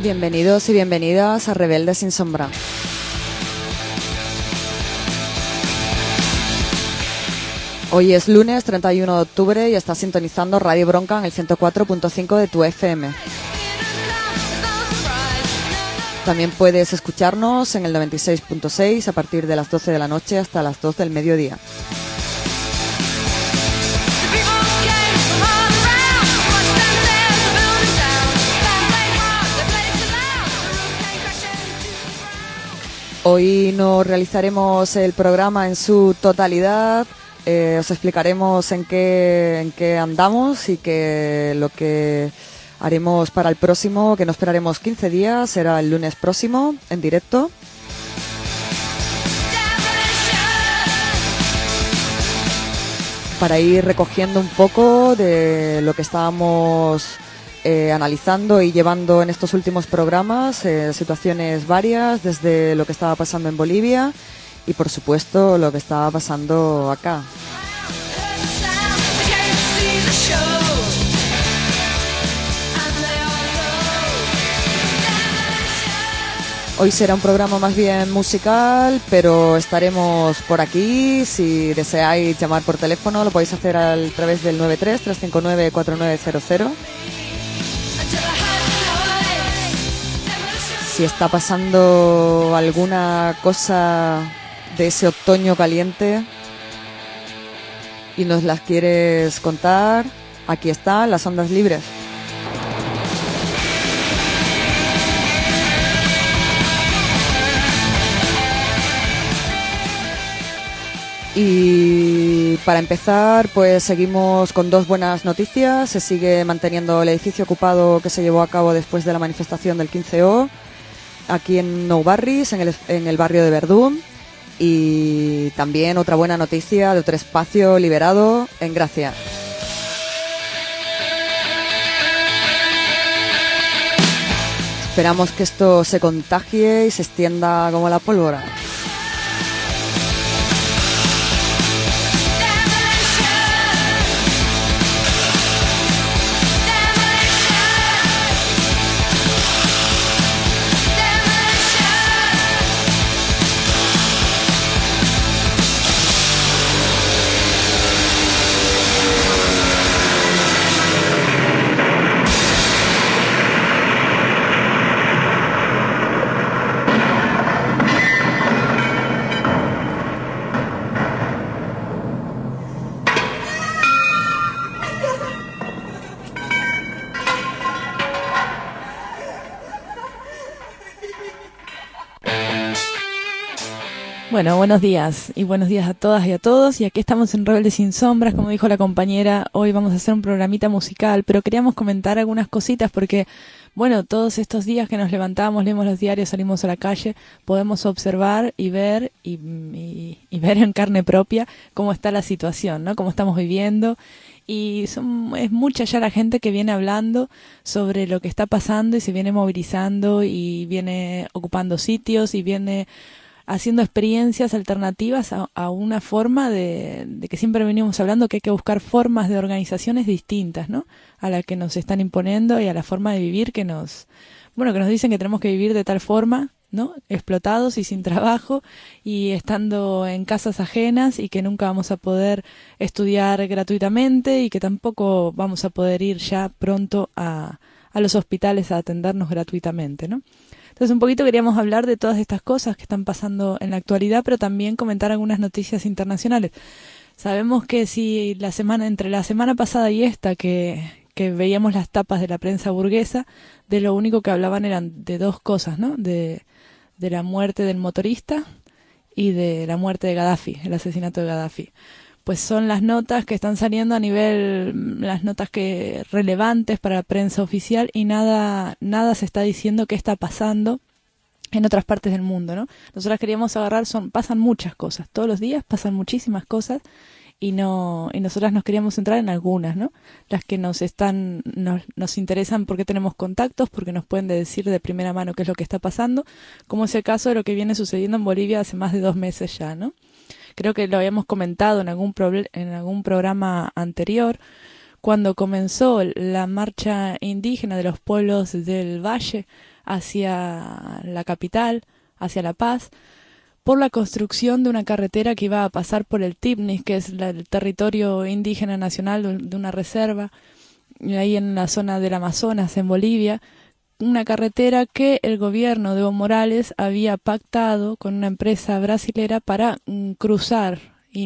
Bienvenidos y bienvenidas a Rebeldes sin Sombra. Hoy es lunes 31 de octubre y estás sintonizando Radio Bronca en el 104.5 de tu FM. También puedes escucharnos en el 96.6 a partir de las 12 de la noche hasta las 2 del mediodía. Hoy no realizaremos el programa en su totalidad. Os explicaremos en qué andamos y lo que haremos para el próximo, que no esperaremos 15 días, será el lunes próximo en directo. Para ir recogiendo un poco de lo que estábamos analizando y llevando en estos últimos programas, situaciones varias, desde lo que estaba pasando en Bolivia y por supuesto lo que estaba pasando acá. Hoy será un programa más bien musical, pero estaremos por aquí. Si deseáis llamar por teléfono, lo podéis hacer a través del 93-359-4900. Si está pasando alguna cosa de ese otoño caliente y nos las quieres contar, aquí están las ondas libres. Y para empezar, pues seguimos con dos buenas noticias. Se sigue manteniendo el edificio ocupado que se llevó a cabo después de la manifestación del 15O, aquí en Nou Barris, en el barrio de Verdún. Y también otra buena noticia de otro espacio liberado en Gracia. Esperamos que esto se contagie y se extienda como la pólvora. Bueno, buenos días y buenos días a todas y a todos, y aquí estamos en Rebeldes sin Sombras, como dijo la compañera. Hoy vamos a hacer un programita musical, pero queríamos comentar algunas cositas porque, bueno, todos estos días que nos levantamos, leemos los diarios, salimos a la calle, podemos observar y ver y ver en carne propia cómo está la situación, ¿no? Cómo estamos viviendo. Y es mucha ya la gente que viene hablando sobre lo que está pasando y se viene movilizando y viene ocupando sitios y viene haciendo experiencias alternativas a una forma de que siempre venimos hablando, que hay que buscar formas de organizaciones distintas, ¿no? A la que nos están imponiendo y a la forma de vivir que nos dicen que tenemos que vivir de tal forma, ¿no? Explotados y sin trabajo y estando en casas ajenas, y que nunca vamos a poder estudiar gratuitamente y que tampoco vamos a poder ir ya pronto a los hospitales a atendernos gratuitamente, ¿no? Entonces un poquito queríamos hablar de todas estas cosas que están pasando en la actualidad, pero también comentar algunas noticias internacionales. Sabemos que si entre la semana pasada y esta que veíamos las tapas de la prensa burguesa, de lo único que hablaban eran de dos cosas, ¿no? De la muerte del motorista y de la muerte de Gaddafi, el asesinato de Gaddafi. Pues son las notas que están saliendo a nivel, las notas relevantes para la prensa oficial, y nada se está diciendo qué está pasando en otras partes del mundo, ¿no? Nosotras queríamos pasan muchas cosas, todos los días pasan muchísimas cosas, y nosotras nos queríamos centrar en algunas, ¿no? Las que nos interesan porque tenemos contactos, porque nos pueden decir de primera mano qué es lo que está pasando, como es el caso de lo que viene sucediendo en Bolivia hace más de 2 meses ya, ¿no? Creo que lo habíamos comentado en algún programa anterior, cuando comenzó la marcha indígena de los pueblos del Valle hacia la capital, hacia La Paz, por la construcción de una carretera que iba a pasar por el Tipnis, que es el territorio indígena nacional de una reserva, ahí en la zona del Amazonas, en Bolivia, una carretera que el gobierno de Evo Morales había pactado con una empresa brasilera para cruzar,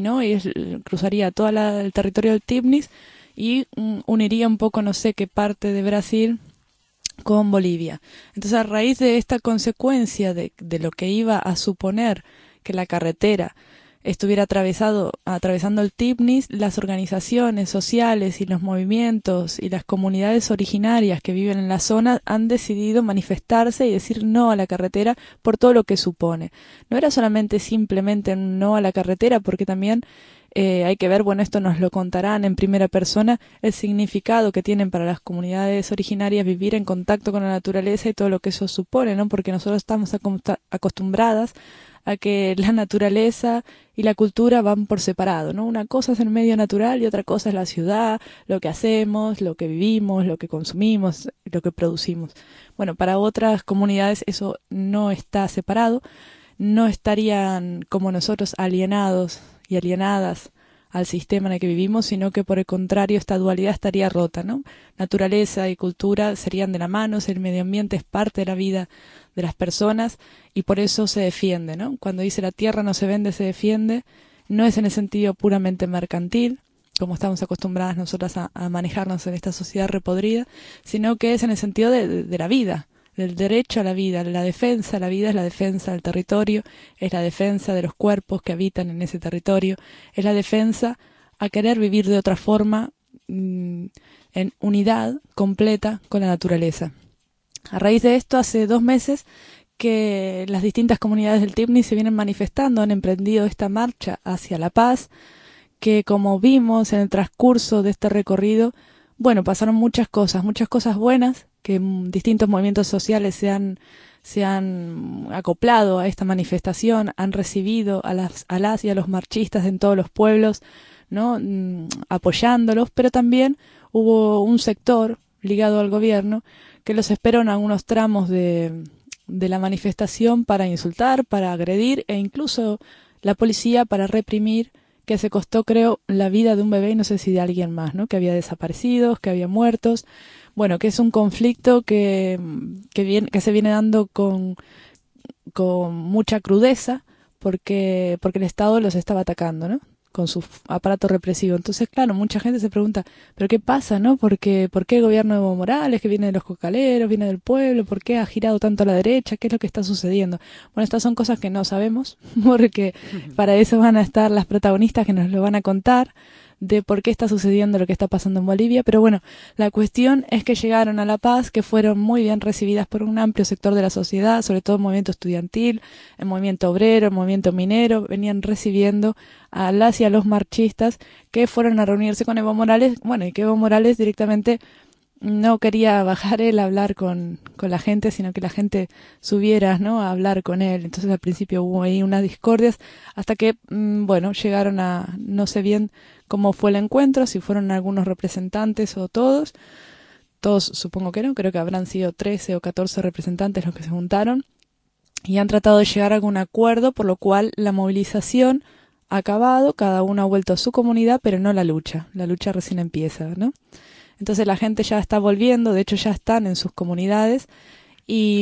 cruzaría todo el territorio del Tipnis y uniría un poco, no sé qué parte de Brasil con Bolivia. Entonces, a raíz de esta consecuencia de lo que iba a suponer que la carretera estuviera atravesando el Tipnis, las organizaciones sociales y los movimientos y las comunidades originarias que viven en la zona han decidido manifestarse y decir no a la carretera por todo lo que supone. No era solamente simplemente un no a la carretera, porque también hay que ver, bueno, esto nos lo contarán en primera persona, el significado que tienen para las comunidades originarias vivir en contacto con la naturaleza y todo lo que eso supone, ¿no? Porque nosotros estamos acostumbradas a que la naturaleza y la cultura van por separado, ¿no? Una cosa es el medio natural y otra cosa es la ciudad, lo que hacemos, lo que vivimos, lo que consumimos, lo que producimos. Bueno, para otras comunidades eso no está separado, no estarían como nosotros alienados y alienadas al sistema en el que vivimos, sino que por el contrario esta dualidad estaría rota, ¿no? Naturaleza y cultura serían de la mano, el medio ambiente es parte de la vida de las personas y por eso se defiende, ¿no? Cuando dice la tierra no se vende, se defiende, no es en el sentido puramente mercantil, como estamos acostumbradas nosotras a manejarnos en esta sociedad repodrida, sino que es en el sentido de la vida, del derecho a la vida, la defensa a la vida es la defensa del territorio, es la defensa de los cuerpos que habitan en ese territorio, es la defensa a querer vivir de otra forma en unidad completa con la naturaleza. A raíz de esto, hace 2 meses que las distintas comunidades del Tipnis se vienen manifestando, han emprendido esta marcha hacia la paz, que como vimos en el transcurso de este recorrido, bueno, pasaron muchas cosas buenas, que distintos movimientos sociales se han acoplado a esta manifestación, han recibido a las y a los marchistas en todos los pueblos, ¿no? Apoyándolos, pero también hubo un sector ligado al gobierno que los esperó en algunos tramos de la manifestación para insultar, para agredir e incluso la policía para reprimir, que se costó, creo, la vida de un bebé y no sé si de alguien más, ¿no? Que había desaparecidos, que había muertos. Bueno, que es un conflicto que se viene dando con mucha crudeza porque el Estado los estaba atacando, ¿no? Con su aparato represivo. Entonces, claro, mucha gente se pregunta, ¿pero qué pasa, no? ¿Por qué el gobierno de Evo Morales, que viene de los cocaleros, viene del pueblo, por qué ha girado tanto a la derecha? ¿Qué es lo que está sucediendo? Bueno, estas son cosas que no sabemos, porque para eso van a estar las protagonistas que nos lo van a contar, de por qué está sucediendo lo que está pasando en Bolivia, pero bueno, la cuestión es que llegaron a La Paz, que fueron muy bien recibidas por un amplio sector de la sociedad, sobre todo el movimiento estudiantil, el movimiento obrero, el movimiento minero, venían recibiendo a las y a los marchistas que fueron a reunirse con Evo Morales, bueno, y que Evo Morales directamente no quería bajar él a hablar con la gente, sino que la gente subiera, ¿no?, a hablar con él. Entonces al principio hubo ahí unas discordias hasta que, bueno, llegaron a, no sé bien cómo fue el encuentro, si fueron algunos representantes o todos supongo que no, creo que habrán sido 13 o 14 representantes los que se juntaron y han tratado de llegar a algún acuerdo, por lo cual la movilización ha acabado, cada uno ha vuelto a su comunidad, pero no la lucha recién empieza, ¿no? Entonces la gente ya está volviendo, de hecho ya están en sus comunidades y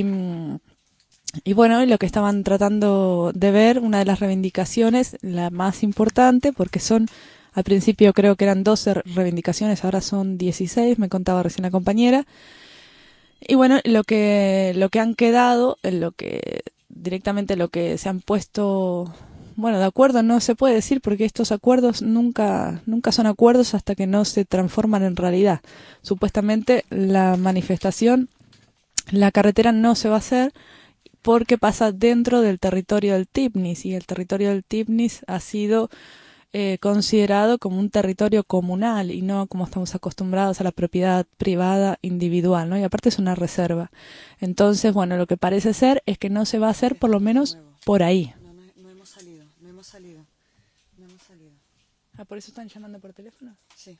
bueno, lo que estaban tratando de ver, una de las reivindicaciones, la más importante, porque son, al principio creo que eran 12 reivindicaciones, ahora son 16, me contaba recién la compañera. Y bueno, lo que han quedado, directamente lo que se han puesto, bueno, de acuerdo no se puede decir porque estos acuerdos nunca son acuerdos hasta que no se transforman en realidad. Supuestamente la manifestación, la carretera no se va a hacer porque pasa dentro del territorio del Tipnis y el territorio del Tipnis ha sido considerado como un territorio comunal y no como estamos acostumbrados a la propiedad privada individual, ¿no? Y aparte es una reserva. Entonces, bueno, lo que parece ser es que no se va a hacer por lo menos por ahí. No hemos salido. Ah, ¿por eso están llamando por teléfono? Sí.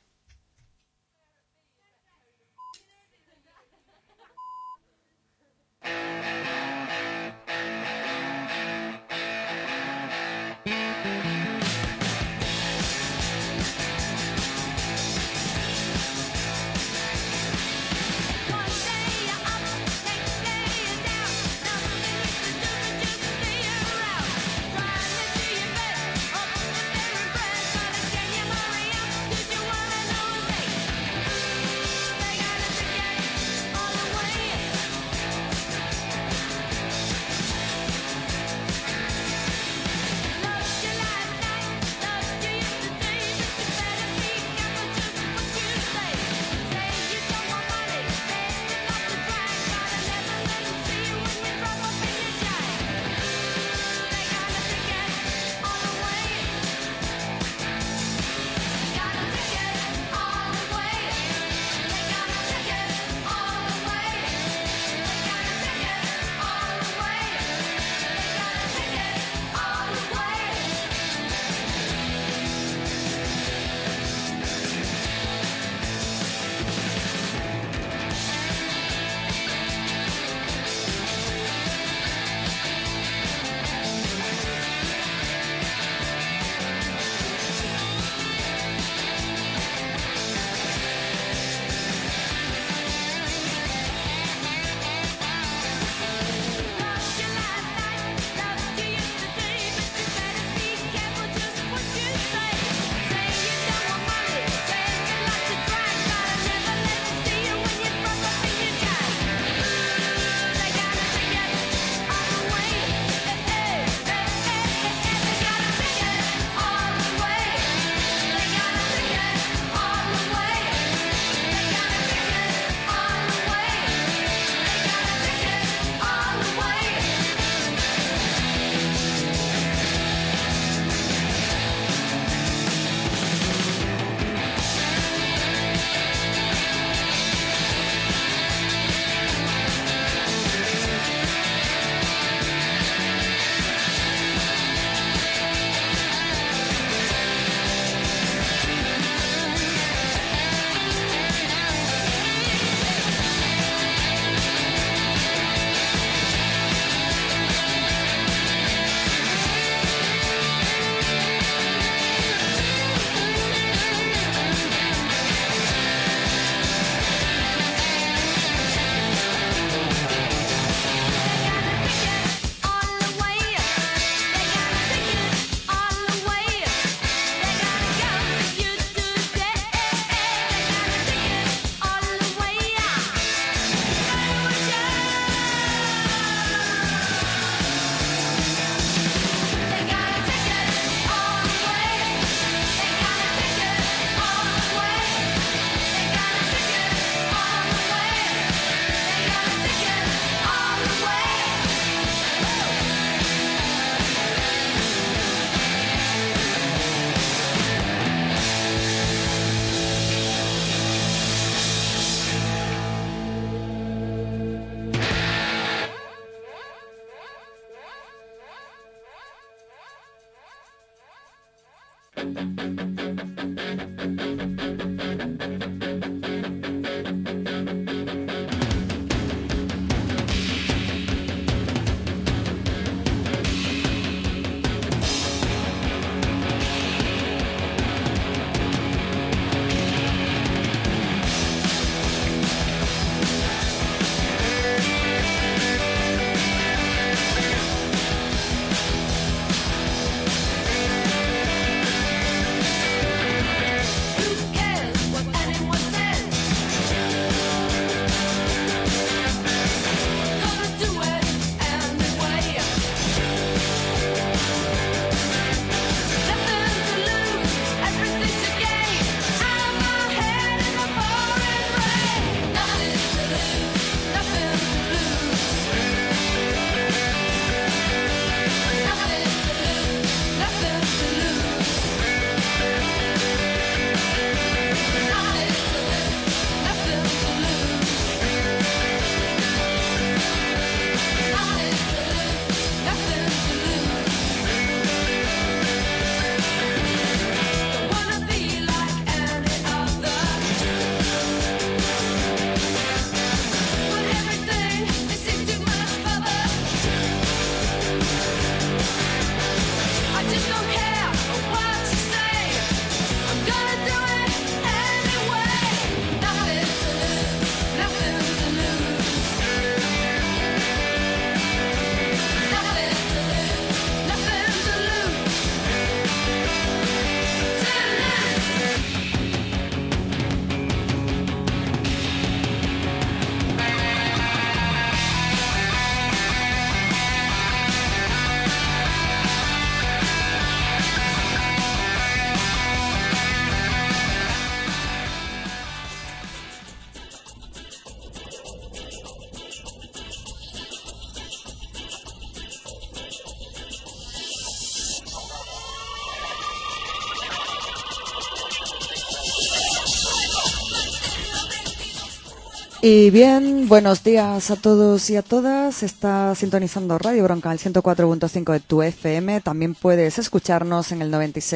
Y bien, buenos días a todos y a todas. Está sintonizando Radio Bronca, el 104.5 de tu FM. También puedes escucharnos en el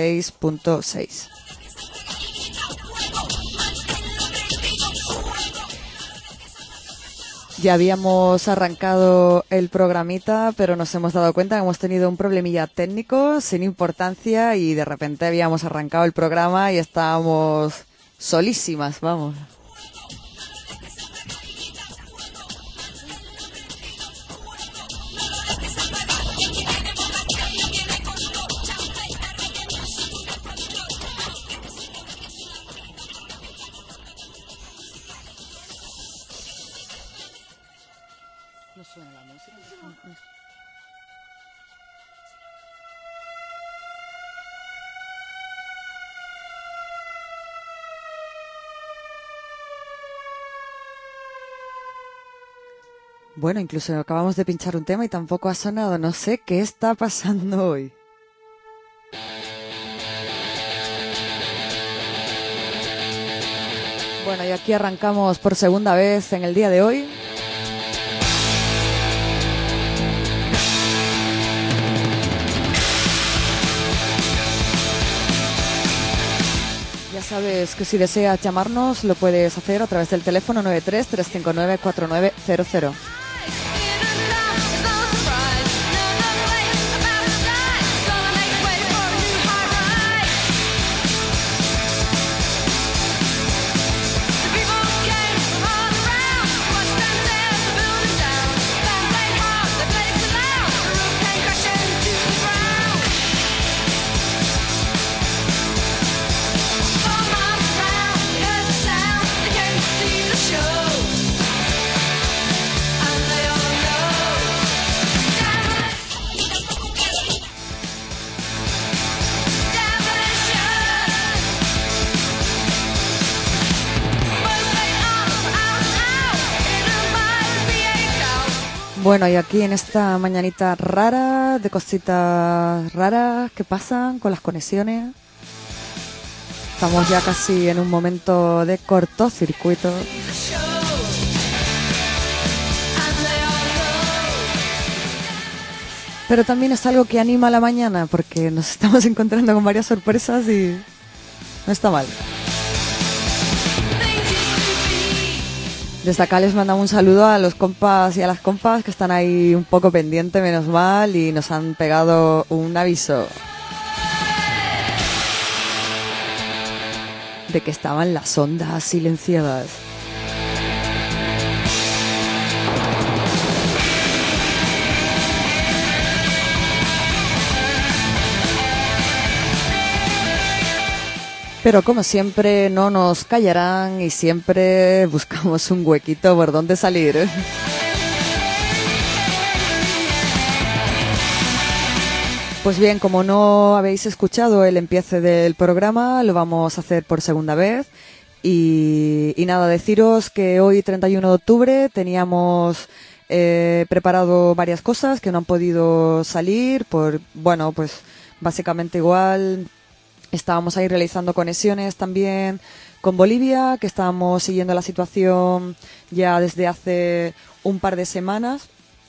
96.6. Ya habíamos arrancado el programita, pero nos hemos dado cuenta que hemos tenido un problemilla técnico sin importancia y de repente habíamos arrancado el programa y estábamos solísimas, vamos. No suena la música. Bueno, incluso acabamos de pinchar un tema y tampoco ha sonado. No sé qué está pasando hoy. Bueno, y aquí arrancamos por segunda vez en el día de hoy. Ya sabes que si deseas llamarnos lo puedes hacer a través del teléfono 93-359-4900. Bueno, y aquí en esta mañanita rara, de cositas raras que pasan con las conexiones, estamos ya casi en un momento de cortocircuito. Pero también es algo que anima a la mañana porque nos estamos encontrando con varias sorpresas y no está mal. Desde acá les mandamos un saludo a los compas y a las compas que están ahí un poco pendientes, menos mal, y nos han pegado un aviso de que estaban las ondas silenciadas. Pero como siempre no nos callarán y siempre buscamos un huequito por donde salir. Pues bien, como no habéis escuchado el empiece del programa, lo vamos a hacer por segunda vez. Y nada, deciros que hoy, 31 de octubre, teníamos preparado varias cosas que no han podido salir por, bueno, pues básicamente igual. Estábamos ahí realizando conexiones también con Bolivia, que estábamos siguiendo la situación ya desde hace un par de semanas.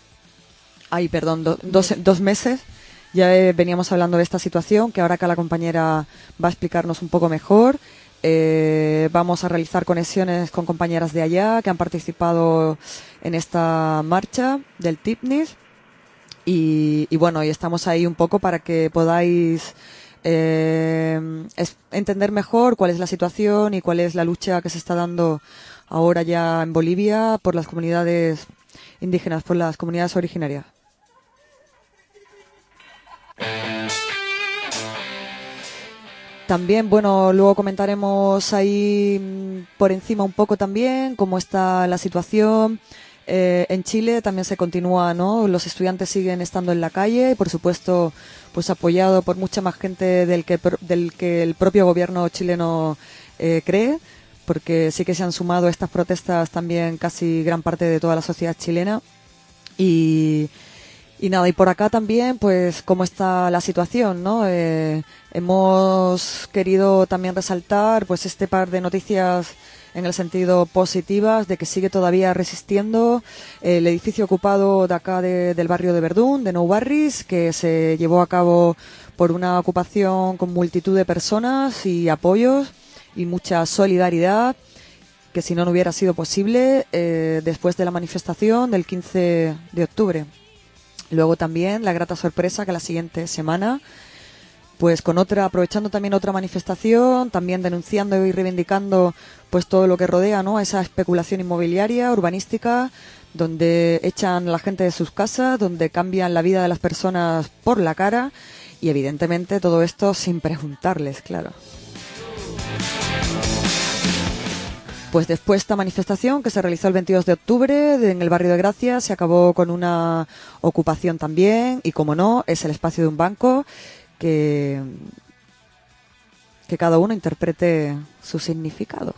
Dos meses. Ya veníamos hablando de esta situación, que ahora acá la compañera va a explicarnos un poco mejor. Vamos a realizar conexiones con compañeras de allá que han participado en esta marcha del TIPNIS. Y bueno, y estamos ahí un poco para que podáis entender mejor cuál es la situación y cuál es la lucha que se está dando ahora ya en Bolivia por las comunidades indígenas, por las comunidades originarias. También, bueno, luego comentaremos ahí por encima un poco también cómo está la situación. En Chile también se continúa, ¿no? Los estudiantes siguen estando en la calle y, por supuesto, pues apoyado por mucha más gente del que el propio gobierno chileno cree, porque sí que se han sumado a estas protestas también casi gran parte de toda la sociedad chilena. Y nada, y por acá también, pues, cómo está la situación, ¿no? Hemos querido también resaltar, pues, este par de noticias en el sentido positivas de que sigue todavía resistiendo el edificio ocupado de acá del barrio de Verdún, de Nou Barris, que se llevó a cabo por una ocupación con multitud de personas y apoyos y mucha solidaridad, que si no hubiera sido posible después de la manifestación del 15 de octubre. Luego también la grata sorpresa que la siguiente semana, pues aprovechando también otra manifestación, también denunciando y reivindicando pues todo lo que rodea, ¿no?, a esa especulación inmobiliaria, urbanística, donde echan a la gente de sus casas, donde cambian la vida de las personas por la cara y evidentemente todo esto sin preguntarles, claro. Pues después de esta manifestación que se realizó el 22 de octubre en el barrio de Gracia, se acabó con una ocupación también y, como no, es el espacio de un banco que cada uno interprete su significado.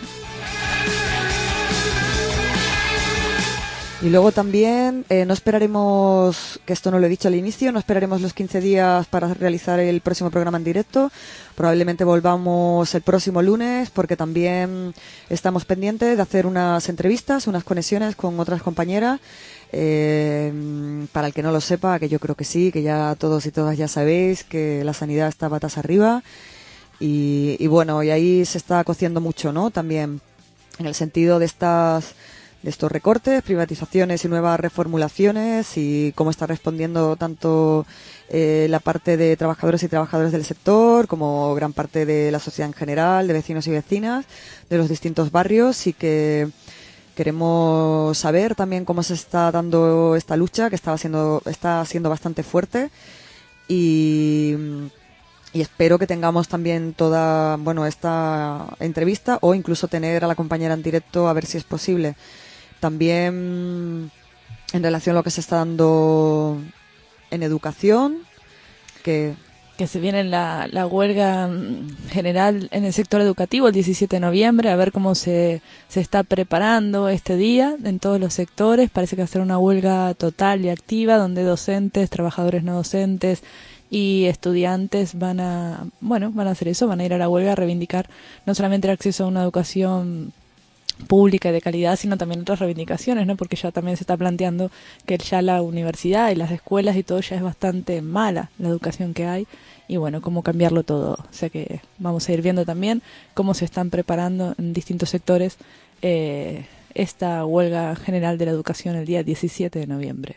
Y luego también no esperaremos, que esto no lo he dicho al inicio, no esperaremos los 15 días para realizar el próximo programa en directo. Probablemente volvamos el próximo lunes porque también estamos pendientes de hacer unas entrevistas, unas conexiones con otras compañeras. Para el que no lo sepa, que yo creo que sí, que ya todos y todas ya sabéis que la sanidad está patas arriba. Y bueno, y ahí se está cociendo mucho, ¿no? También en el sentido de estos recortes, privatizaciones y nuevas reformulaciones y cómo está respondiendo tanto la parte de trabajadores y trabajadoras del sector como gran parte de la sociedad en general, de vecinos y vecinas de los distintos barrios, y que queremos saber también cómo se está dando esta lucha que está siendo bastante fuerte y espero que tengamos también toda esta entrevista o incluso tener a la compañera en directo a ver si es posible. También en relación a lo que se está dando en educación, que se viene la huelga general en el sector educativo el 17 de noviembre, a ver cómo se está preparando este día en todos los sectores. Parece que va a ser una huelga total y activa donde docentes, trabajadores no docentes y estudiantes van a hacer eso, van a ir a la huelga a reivindicar no solamente el acceso a una educación pública y de calidad, sino también otras reivindicaciones, ¿no? Porque ya también se está planteando que ya la universidad y las escuelas y todo ya es bastante mala la educación que hay, y bueno, cómo cambiarlo todo. O sea que vamos a ir viendo también cómo se están preparando en distintos sectores esta huelga general de la educación el día 17 de noviembre.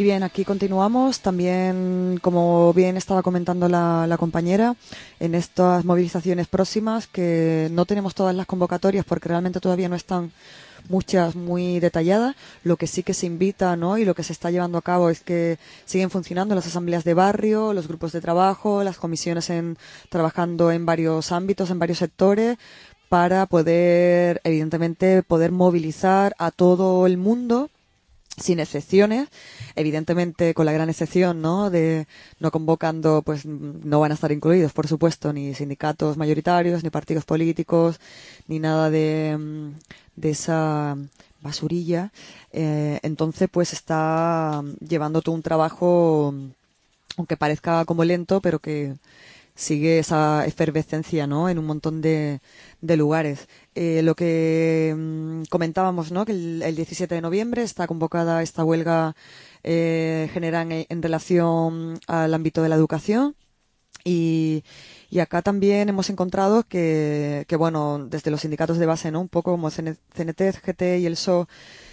Y bien, aquí continuamos. También, como bien estaba comentando la compañera, en estas movilizaciones próximas, que no tenemos todas las convocatorias porque realmente todavía no están muchas muy detalladas. Lo que sí que se invita, ¿no? Y lo que se está llevando a cabo es que siguen funcionando las asambleas de barrio, los grupos de trabajo, las comisiones trabajando en varios ámbitos, en varios sectores, para poder, evidentemente, poder movilizar a todo el mundo sin excepciones, evidentemente con la gran excepción, ¿no? De no convocando, pues no van a estar incluidos, por supuesto, ni sindicatos mayoritarios, ni partidos políticos, ni nada de esa basurilla. Entonces, pues está llevando todo un trabajo, aunque parezca como lento, pero que sigue esa efervescencia, ¿no? En un montón de lugares. Lo que comentábamos, ¿no? Que el 17 de noviembre está convocada esta huelga general en relación al ámbito de la educación. Y acá también hemos encontrado que, bueno, desde los sindicatos de base, ¿no? Un poco como CNT, CGT y el PSOE,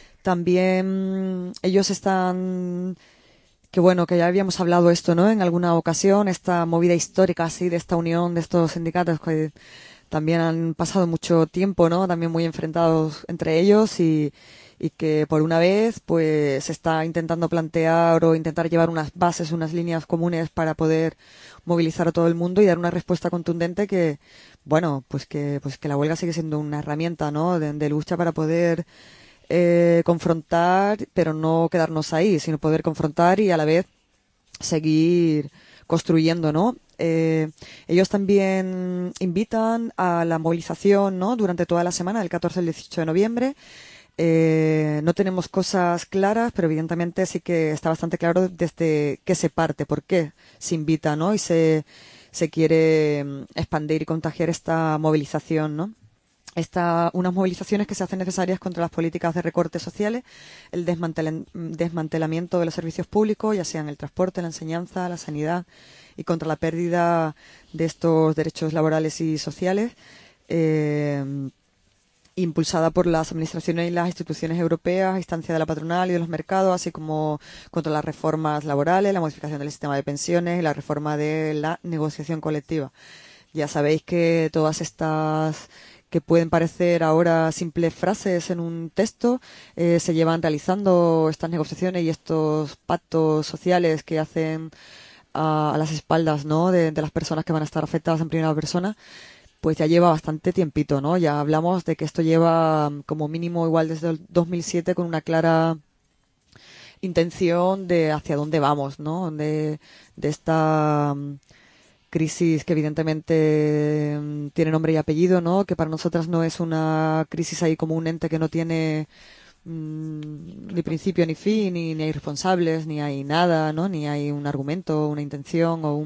también ellos están, que bueno, que ya habíamos hablado esto, ¿no? En alguna ocasión, esta movida histórica así de esta unión de estos sindicatos que también han pasado mucho tiempo, ¿no? También muy enfrentados entre ellos y que por una vez pues se está intentando plantear o intentar llevar unas bases, unas líneas comunes para poder movilizar a todo el mundo y dar una respuesta contundente que, bueno, pues que la huelga sigue siendo una herramienta, ¿no? De lucha para poder confrontar, pero no quedarnos ahí, sino poder confrontar y a la vez seguir construyendo, ¿no? Ellos también invitan a la movilización, ¿no? Durante toda la semana, del 14 al 18 de noviembre. No tenemos cosas claras, pero evidentemente sí que está bastante claro desde qué se parte, por qué se invita, ¿no? Y se quiere expandir y contagiar esta movilización, ¿no? Unas movilizaciones que se hacen necesarias contra las políticas de recortes sociales, el desmantelamiento de los servicios públicos, ya sean el transporte, la enseñanza, la sanidad, y contra la pérdida de estos derechos laborales y sociales, impulsada por las administraciones y las instituciones europeas, a instancia de la patronal y de los mercados, así como contra las reformas laborales, la modificación del sistema de pensiones y la reforma de la negociación colectiva. Ya sabéis que todas estas que pueden parecer ahora simples frases en un texto, se llevan realizando estas negociaciones y estos pactos sociales que hacen a las espaldas, ¿no? de las personas que van a estar afectadas en primera persona, pues ya lleva bastante tiempito, ¿no? Ya hablamos de que esto lleva como mínimo igual desde el 2007 con una clara intención de hacia dónde vamos, ¿no? De esta crisis que evidentemente tiene nombre y apellido, ¿no? Que para nosotras no es una crisis ahí como un ente que no tiene ni principio ni fin, ni hay responsables, ni hay nada, ¿no? Ni hay un argumento, una intención o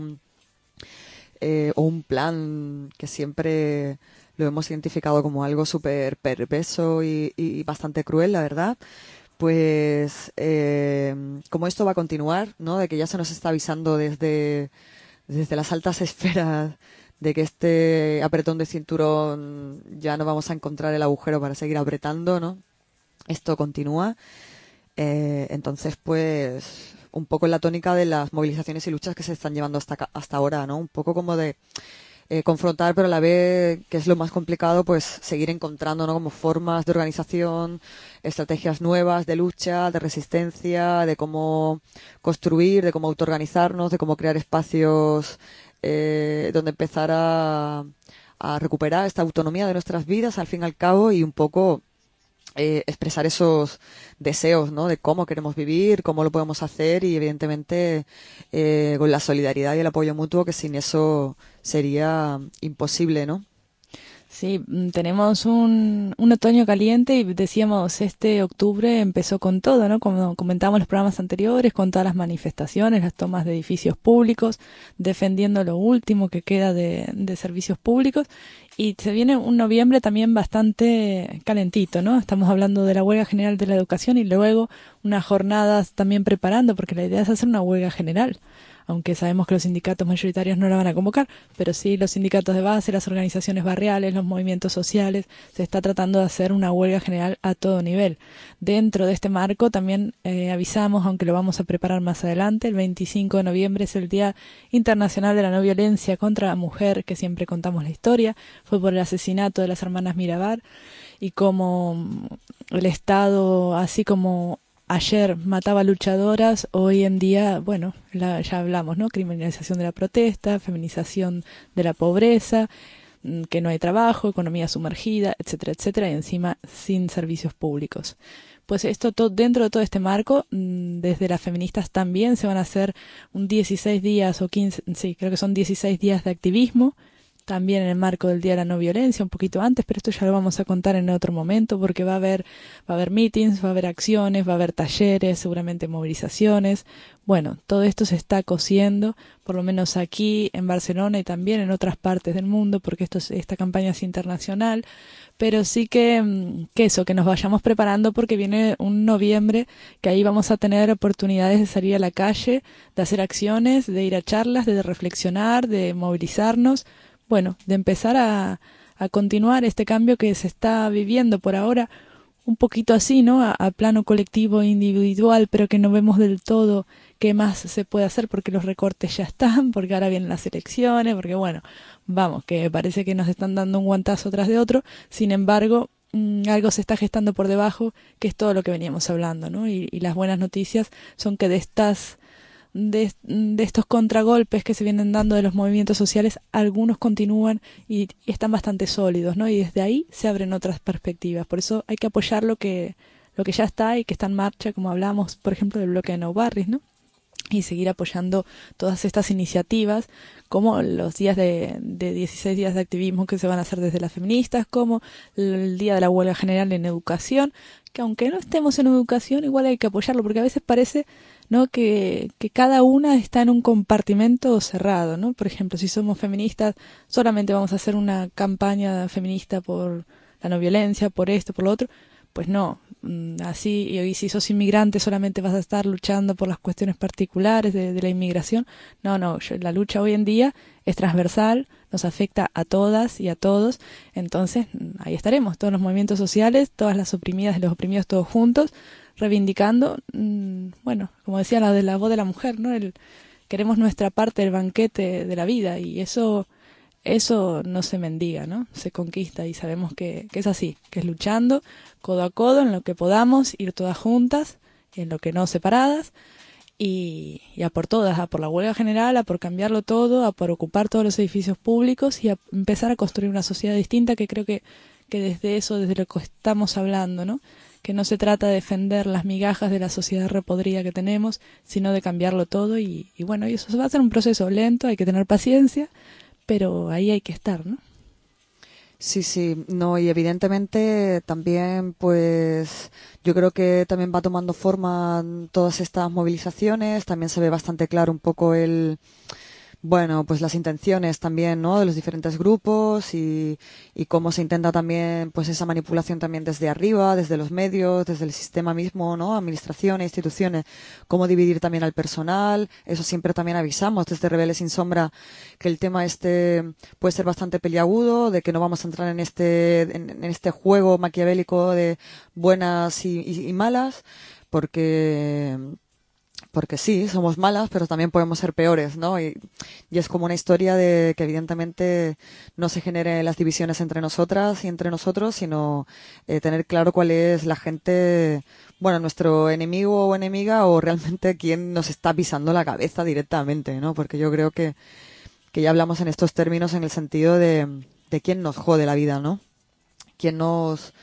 un plan que siempre lo hemos identificado como algo súper perverso y bastante cruel, la verdad. Pues como esto va a continuar, ¿no? De que ya se nos está avisando desde las altas esferas de que este apretón de cinturón ya no vamos a encontrar el agujero para seguir apretando, ¿no? Esto continúa. Entonces, pues, un poco en la tónica de las movilizaciones y luchas que se están llevando hasta ahora, ¿no? Un poco como de confrontar, pero a la vez, que es lo más complicado, pues seguir encontrando, ¿no? Como formas de organización, estrategias nuevas de lucha, de resistencia, de cómo construir, de cómo autoorganizarnos, de cómo crear espacios donde empezar a recuperar esta autonomía de nuestras vidas, al fin y al cabo, y un poco expresar esos deseos, ¿no? De cómo queremos vivir, cómo lo podemos hacer y evidentemente con la solidaridad y el apoyo mutuo, que sin eso sería imposible, ¿no? Sí, tenemos un otoño caliente y decíamos, este octubre empezó con todo, ¿no? Como comentábamos en los programas anteriores, con todas las manifestaciones, las tomas de edificios públicos, defendiendo lo último que queda de servicios públicos. Y se viene un noviembre también bastante calentito, ¿no? Estamos hablando de la huelga general de la educación y luego unas jornadas también preparando, porque la idea es hacer una huelga general. aunque sabemos que los sindicatos mayoritarios no la van a convocar, pero sí los sindicatos de base, las organizaciones barriales, los movimientos sociales. Se está tratando de hacer una huelga general a todo nivel. Dentro de este marco también avisamos, aunque lo vamos a preparar más adelante, el 25 de noviembre es el Día Internacional de la No Violencia contra la Mujer, que siempre contamos la historia. Fue por el asesinato de las hermanas Mirabar, y como el Estado, así como ayer mataba luchadoras, hoy en día, bueno, ya hablamos, ¿no? Criminalización de la protesta, feminización de la pobreza, que no hay trabajo, economía sumergida, etcétera, etcétera, y encima sin servicios públicos. Pues esto dentro de todo este marco, desde las feministas también se van a hacer un 16 días o 15, sí, creo que son 16 días de activismo, también en el marco del Día de la No Violencia, un poquito antes, pero esto ya lo vamos a contar en otro momento, porque va a haber meetings, va a haber acciones, va a haber talleres, seguramente movilizaciones. Bueno, todo esto se está cosiendo, por lo menos aquí en Barcelona y también en otras partes del mundo, porque esta campaña es internacional, pero sí que eso, que nos vayamos preparando, porque viene un noviembre que ahí vamos a tener oportunidades de salir a la calle, de hacer acciones, de ir a charlas, de reflexionar, de movilizarnos. Bueno, de empezar a continuar este cambio que se está viviendo por ahora, un poquito así, ¿no? A plano colectivo e individual, pero que no vemos del todo qué más se puede hacer, porque los recortes ya están, porque ahora vienen las elecciones, porque bueno, vamos, que parece que nos están dando un guantazo tras de otro. Sin embargo, algo se está gestando por debajo, que es todo lo que veníamos hablando, ¿no? Y las buenas noticias son que de estos contragolpes que se vienen dando de los movimientos sociales, algunos continúan y están bastante sólidos, ¿no? Y desde ahí se abren otras perspectivas. Por eso hay que apoyar lo que ya está y que está en marcha, como hablamos, por ejemplo, del bloque de Nou Barris, ¿no? Y seguir apoyando todas estas iniciativas, como los días de 16 días de activismo que se van a hacer desde las feministas, como el día de la huelga general en educación, que aunque no estemos en educación, igual hay que apoyarlo, porque a veces parece, ¿no?, que cada una está en un compartimento cerrado, ¿no? Por ejemplo, si somos feministas, solamente vamos a hacer una campaña feminista por la no violencia, por esto, por lo otro. Pues no, así, y si sos inmigrante solamente vas a estar luchando por las cuestiones particulares de la inmigración. No, la lucha hoy en día es transversal, nos afecta a todas y a todos. Entonces ahí estaremos, todos los movimientos sociales, todas las oprimidas y los oprimidos, todos juntos, reivindicando, bueno, como decía la de la voz de la mujer, ¿no? Queremos nuestra parte del banquete de la vida, y eso no se mendiga, ¿no? Se conquista, y sabemos que es así, que es luchando codo a codo en lo que podamos, ir todas juntas, en lo que no separadas, y a por todas, a por la huelga general, a por cambiarlo todo, a por ocupar todos los edificios públicos y a empezar a construir una sociedad distinta, que creo que desde eso, desde lo que estamos hablando, ¿no? Que no se trata de defender las migajas de la sociedad repodrida que tenemos, sino de cambiarlo todo, y bueno, y eso va a ser un proceso lento, hay que tener paciencia, pero ahí hay que estar, ¿no? Sí, no, y evidentemente también, pues, yo creo que también va tomando forma todas estas movilizaciones, también se ve bastante claro un poco bueno, pues las intenciones también, ¿no?, de los diferentes grupos, y cómo se intenta también, pues, esa manipulación también desde arriba, desde los medios, desde el sistema mismo, ¿no?, administraciones, instituciones, cómo dividir también al personal. Eso siempre también avisamos desde Rebelde Sin Sombra, que el tema puede ser bastante peliagudo, de que no vamos a entrar en este juego maquiavélico de buenas y malas, porque sí, somos malas, pero también podemos ser peores, ¿no? Y es como una historia de que evidentemente no se generen las divisiones entre nosotras y entre nosotros, sino tener claro cuál es la gente, bueno, nuestro enemigo o enemiga, o realmente quién nos está pisando la cabeza directamente, ¿no? Porque yo creo que ya hablamos en estos términos en el sentido de quién nos jode la vida, ¿no? Quién nos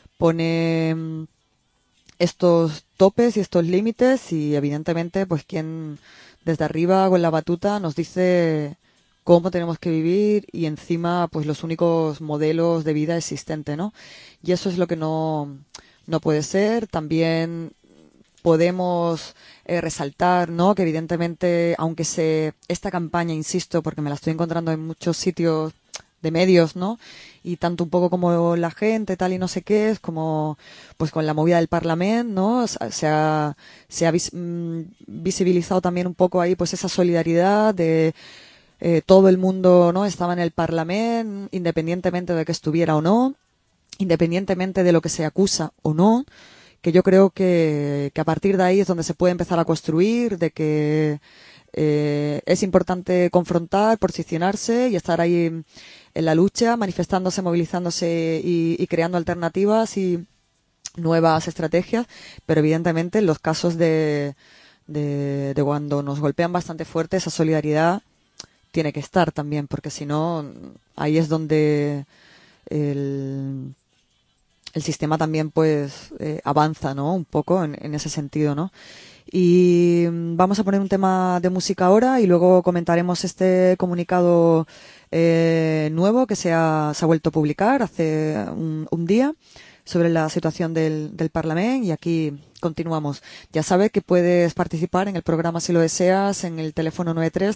pone estos topes y estos límites, y evidentemente pues quien desde arriba con la batuta nos dice cómo tenemos que vivir, y encima pues los únicos modelos de vida existentes, ¿no? Y eso es lo que no puede ser. También podemos resaltar, ¿no?, que evidentemente, aunque esta campaña, insisto, porque me la estoy encontrando en muchos sitios de medios, ¿no? Y tanto un poco como la gente, tal y no sé qué, es como, pues con la movida del Parlamento, ¿no? Se ha visibilizado también un poco ahí, pues esa solidaridad de todo el mundo, ¿no? Estaba en el Parlamento, independientemente de que estuviera o no, independientemente de lo que se acusa o no, que yo creo que a partir de ahí es donde se puede empezar a construir, de que es importante confrontar, posicionarse y estar ahí en la lucha, manifestándose, movilizándose y creando alternativas y nuevas estrategias, pero evidentemente en los casos de cuando nos golpean bastante fuerte, esa solidaridad tiene que estar también, porque si no, ahí es donde el, el sistema también pues avanza, ¿no? Un poco en ese sentido, ¿no? Y vamos a poner un tema de música ahora y luego comentaremos este comunicado nuevo que se ha vuelto a publicar hace un día sobre la situación del Parlamento y aquí continuamos. Ya sabes que puedes participar en el programa si lo deseas en el teléfono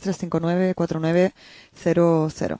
93-359-4900.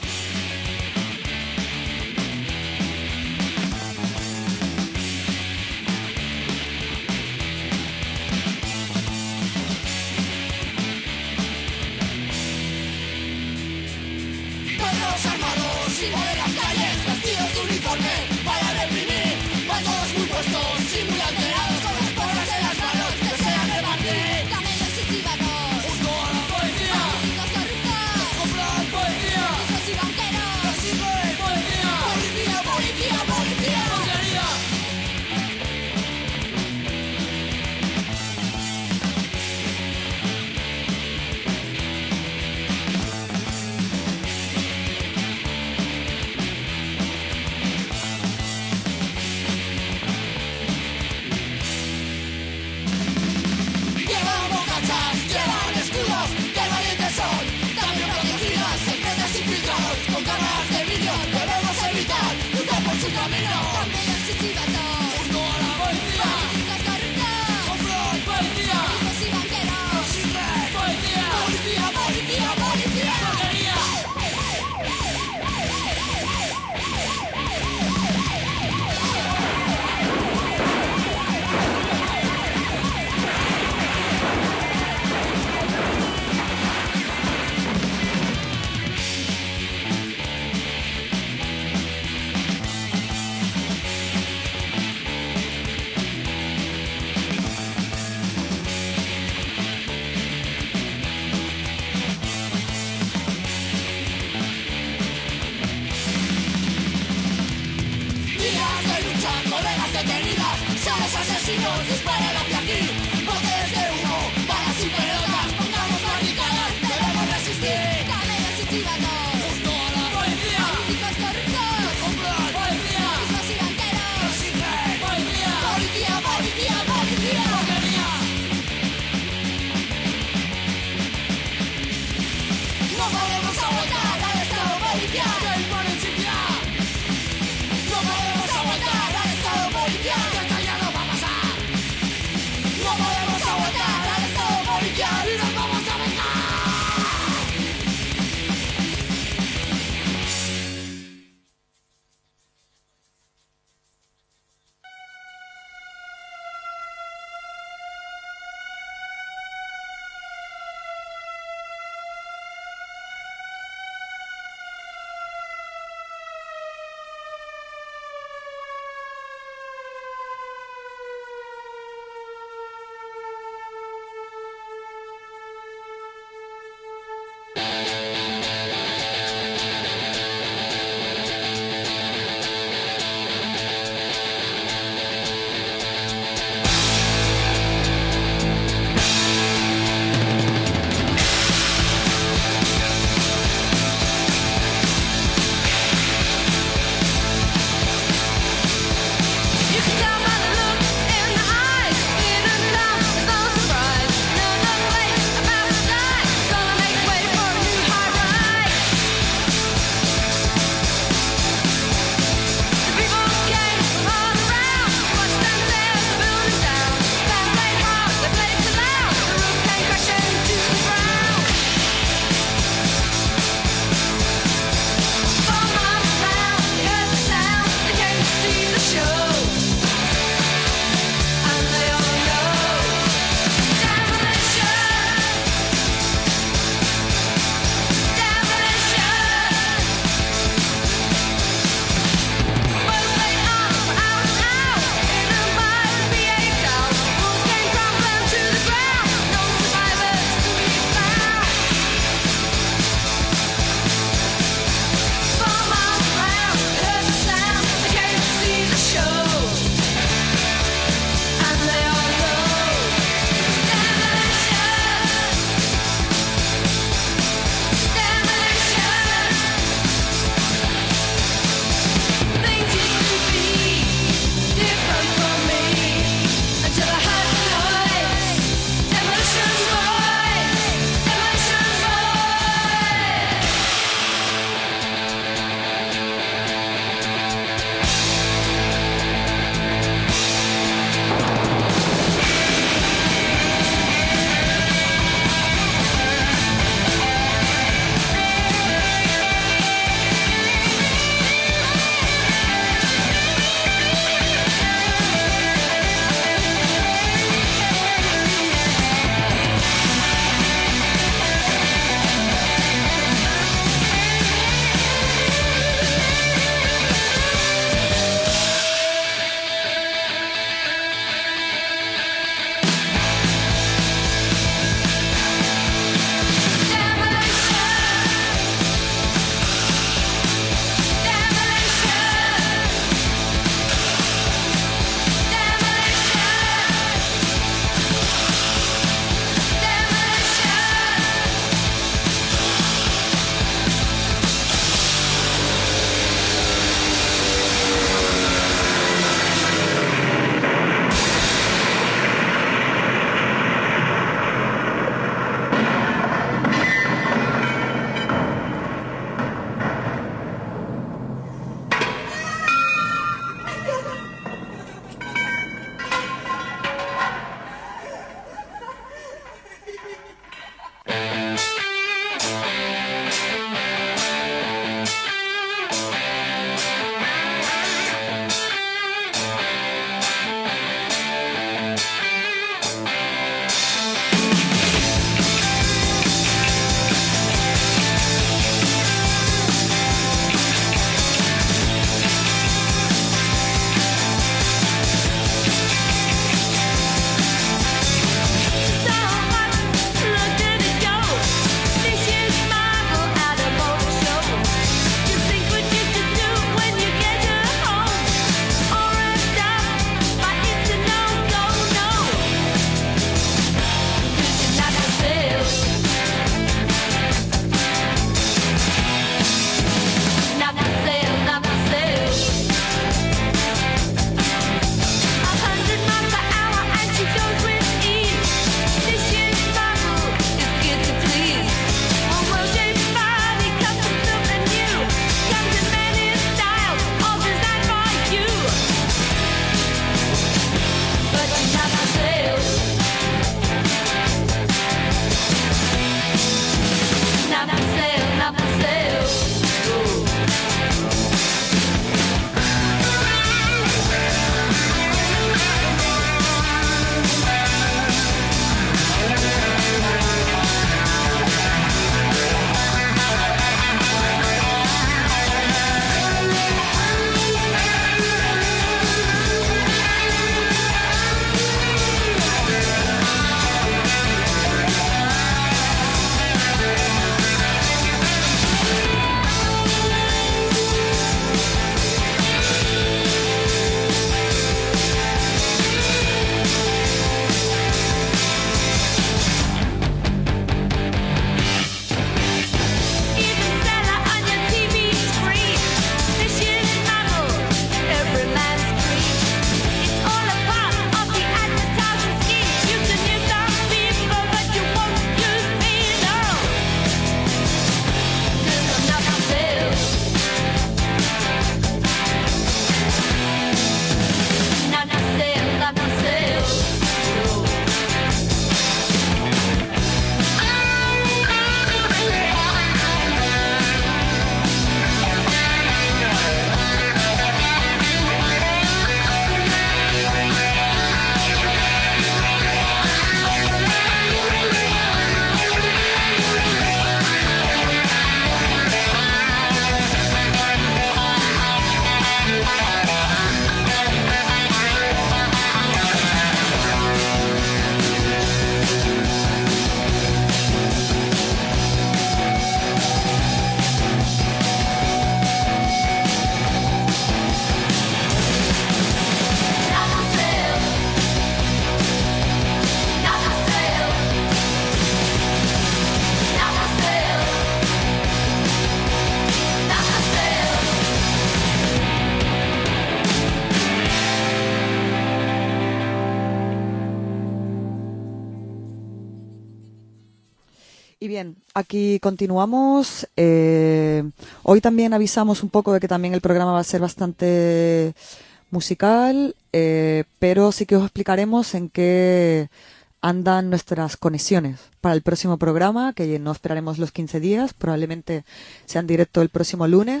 Y bien, aquí continuamos. Hoy también avisamos un poco de que también el programa va a ser bastante musical, pero sí que os explicaremos en qué andan nuestras conexiones para el próximo programa, que no esperaremos los 15 días, probablemente sea en directo el próximo lunes.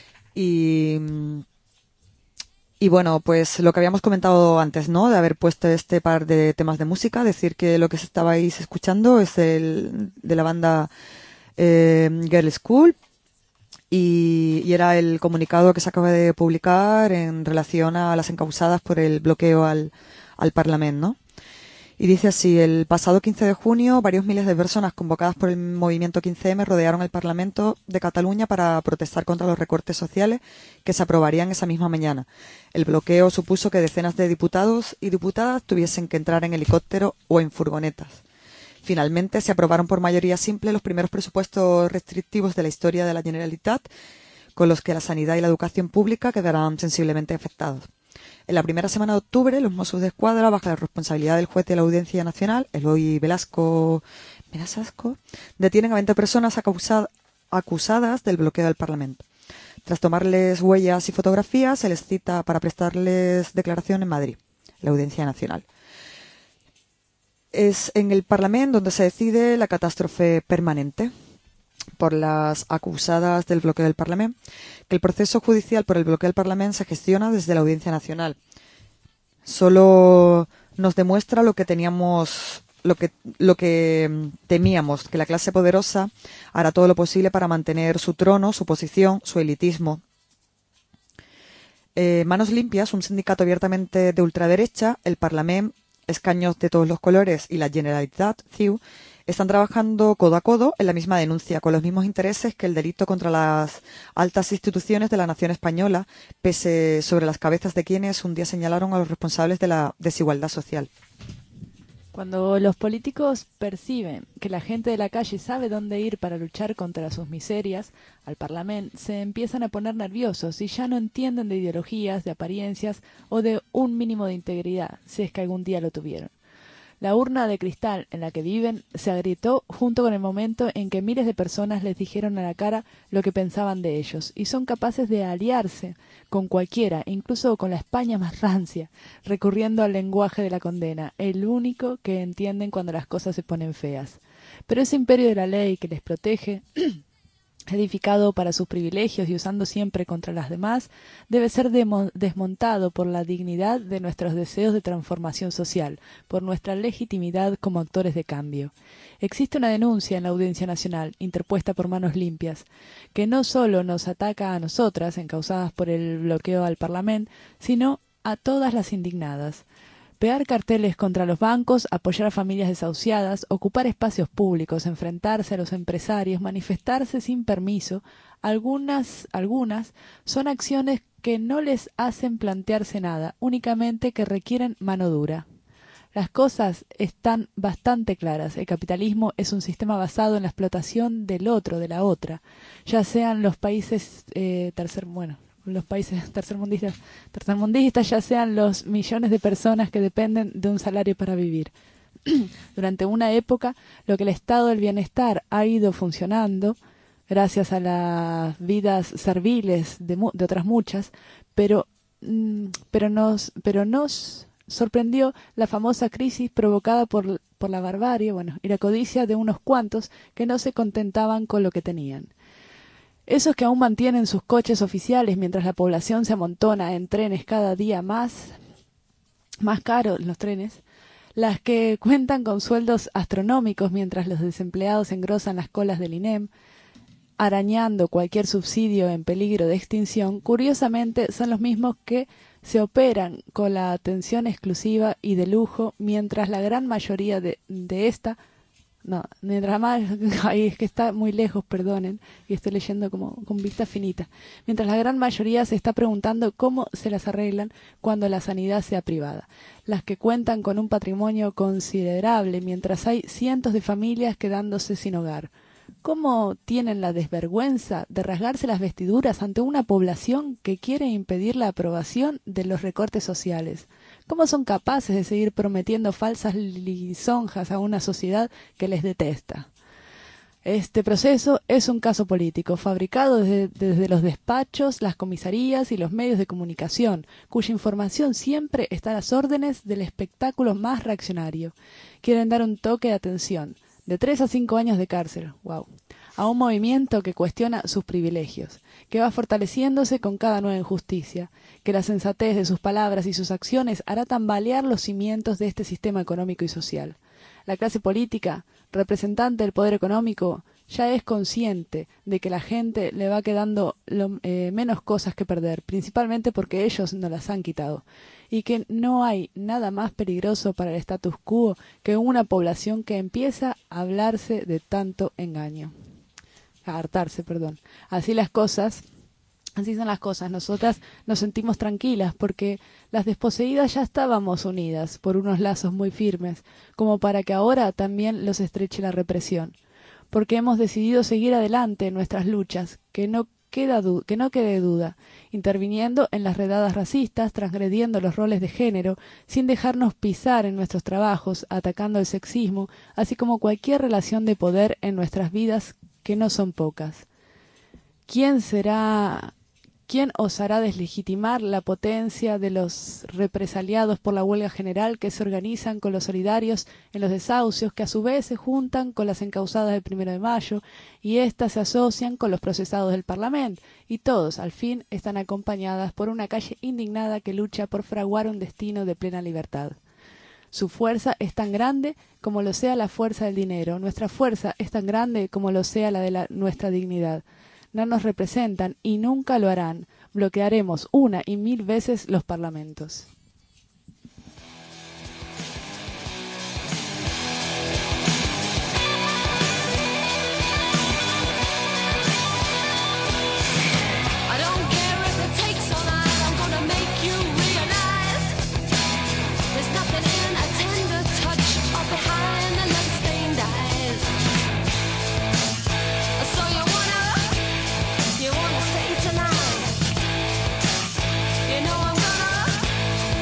Y bueno, pues lo que habíamos comentado antes, ¿no? De haber puesto este par de temas de música, decir que lo que estabais escuchando es de la banda Girl School y era el comunicado que se acaba de publicar en relación a las encausadas por el bloqueo al Parlamento, ¿no? Y dice así: el pasado 15 de junio, varios miles de personas convocadas por el movimiento 15M rodearon el Parlamento de Cataluña para protestar contra los recortes sociales que se aprobarían esa misma mañana. El bloqueo supuso que decenas de diputados y diputadas tuviesen que entrar en helicóptero o en furgonetas. Finalmente, se aprobaron por mayoría simple los primeros presupuestos restrictivos de la historia de la Generalitat, con los que la sanidad y la educación pública quedarán sensiblemente afectados. En la primera semana de octubre, los Mossos de Escuadra, bajo la responsabilidad del juez de la Audiencia Nacional, Eloy Velasco Benasasco, detienen a 20 personas acusadas del bloqueo del Parlamento. Tras tomarles huellas y fotografías, se les cita para prestarles declaración en Madrid, la Audiencia Nacional. Es en el Parlamento donde se decide la catástrofe permanente por las acusadas del bloqueo del Parlamento, que el proceso judicial por el bloqueo del Parlamento se gestiona desde la Audiencia Nacional. Solo nos demuestra lo que teníamos, lo que temíamos, que la clase poderosa hará todo lo posible para mantener su trono, su posición, su elitismo. Manos Limpias, un sindicato abiertamente de ultraderecha, el Parlamento, escaños de todos los colores y la Generalitat, CiU, están trabajando codo a codo en la misma denuncia, con los mismos intereses que el delito contra las altas instituciones de la nación española, pese sobre las cabezas de quienes un día señalaron a los responsables de la desigualdad social. Cuando los políticos perciben que la gente de la calle sabe dónde ir para luchar contra sus miserias, al Parlamento se empiezan a poner nerviosos y ya no entienden de ideologías, de apariencias o de un mínimo de integridad, si es que algún día lo tuvieron. La urna de cristal en la que viven se agrietó junto con el momento en que miles de personas les dijeron a la cara lo que pensaban de ellos, y son capaces de aliarse con cualquiera, incluso con la España más rancia, recurriendo al lenguaje de la condena, el único que entienden cuando las cosas se ponen feas. Pero ese imperio de la ley que les protege, edificado para sus privilegios y usando siempre contra las demás, debe ser desmontado por la dignidad de nuestros deseos de transformación social, por nuestra legitimidad como actores de cambio. Existe una denuncia en la Audiencia Nacional, interpuesta por Manos Limpias, que no solo nos ataca a nosotras, encausadas por el bloqueo al Parlamento, sino a todas las indignadas. Pegar carteles contra los bancos, apoyar a familias desahuciadas, ocupar espacios públicos, enfrentarse a los empresarios, manifestarse sin permiso, algunas son acciones que no les hacen plantearse nada, únicamente que requieren mano dura. Las cosas están bastante claras. El capitalismo es un sistema basado en la explotación del otro, de la otra, ya sean los países los países tercermundistas, ya sean los millones de personas que dependen de un salario para vivir. Durante una época, lo que el estado del bienestar ha ido funcionando, gracias a las vidas serviles de otras muchas, pero nos sorprendió la famosa crisis provocada por la barbarie, y la codicia de unos cuantos que no se contentaban con lo que tenían. Esos que aún mantienen sus coches oficiales mientras la población se amontona en trenes cada día más caros los trenes, las que cuentan con sueldos astronómicos mientras los desempleados engrosan las colas del INEM, arañando cualquier subsidio en peligro de extinción, curiosamente son los mismos que se operan con la atención exclusiva y de lujo, mientras la gran mayoría es que está muy lejos, perdonen, y estoy leyendo como con vista finita. Mientras la gran mayoría se está preguntando cómo se las arreglan cuando la sanidad sea privada. Las que cuentan con un patrimonio considerable, mientras hay cientos de familias quedándose sin hogar. ¿Cómo tienen la desvergüenza de rasgarse las vestiduras ante una población que quiere impedir la aprobación de los recortes sociales? ¿Cómo son capaces de seguir prometiendo falsas lisonjas a una sociedad que les detesta? Este proceso es un caso político, fabricado desde los despachos, las comisarías y los medios de comunicación, cuya información siempre está a las órdenes del espectáculo más reaccionario. Quieren dar un toque de atención, de 3 a 5 años de cárcel, wow, a un movimiento que cuestiona sus privilegios, que va fortaleciéndose con cada nueva injusticia, que la sensatez de sus palabras y sus acciones hará tambalear los cimientos de este sistema económico y social. La clase política, representante del poder económico, ya es consciente de que la gente le va quedando menos cosas que perder, principalmente porque ellos no las han quitado, y que no hay nada más peligroso para el status quo que una población que empieza a hablarse de tanto engaño. A hartarse, perdón. Así son las cosas. Nosotras nos sentimos tranquilas porque las desposeídas ya estábamos unidas por unos lazos muy firmes, como para que ahora también los estreche la represión. Porque hemos decidido seguir adelante en nuestras luchas, que no quede duda, interviniendo en las redadas racistas, transgrediendo los roles de género, sin dejarnos pisar en nuestros trabajos, atacando el sexismo, así como cualquier relación de poder en nuestras vidas, que no son pocas. ¿Quién osará deslegitimar la potencia de los represaliados por la huelga general que se organizan con los solidarios en los desahucios, que a su vez se juntan con las encausadas del 1 de mayo y éstas se asocian con los procesados del Parlamento? Y todos, al fin, están acompañadas por una calle indignada que lucha por fraguar un destino de plena libertad. Su fuerza es tan grande como lo sea la fuerza del dinero. Nuestra fuerza es tan grande como lo sea la de nuestra dignidad. No nos representan y nunca lo harán. Bloquearemos 1 y 1000 veces los parlamentos. You wanna stay tonight? You know I'm gonna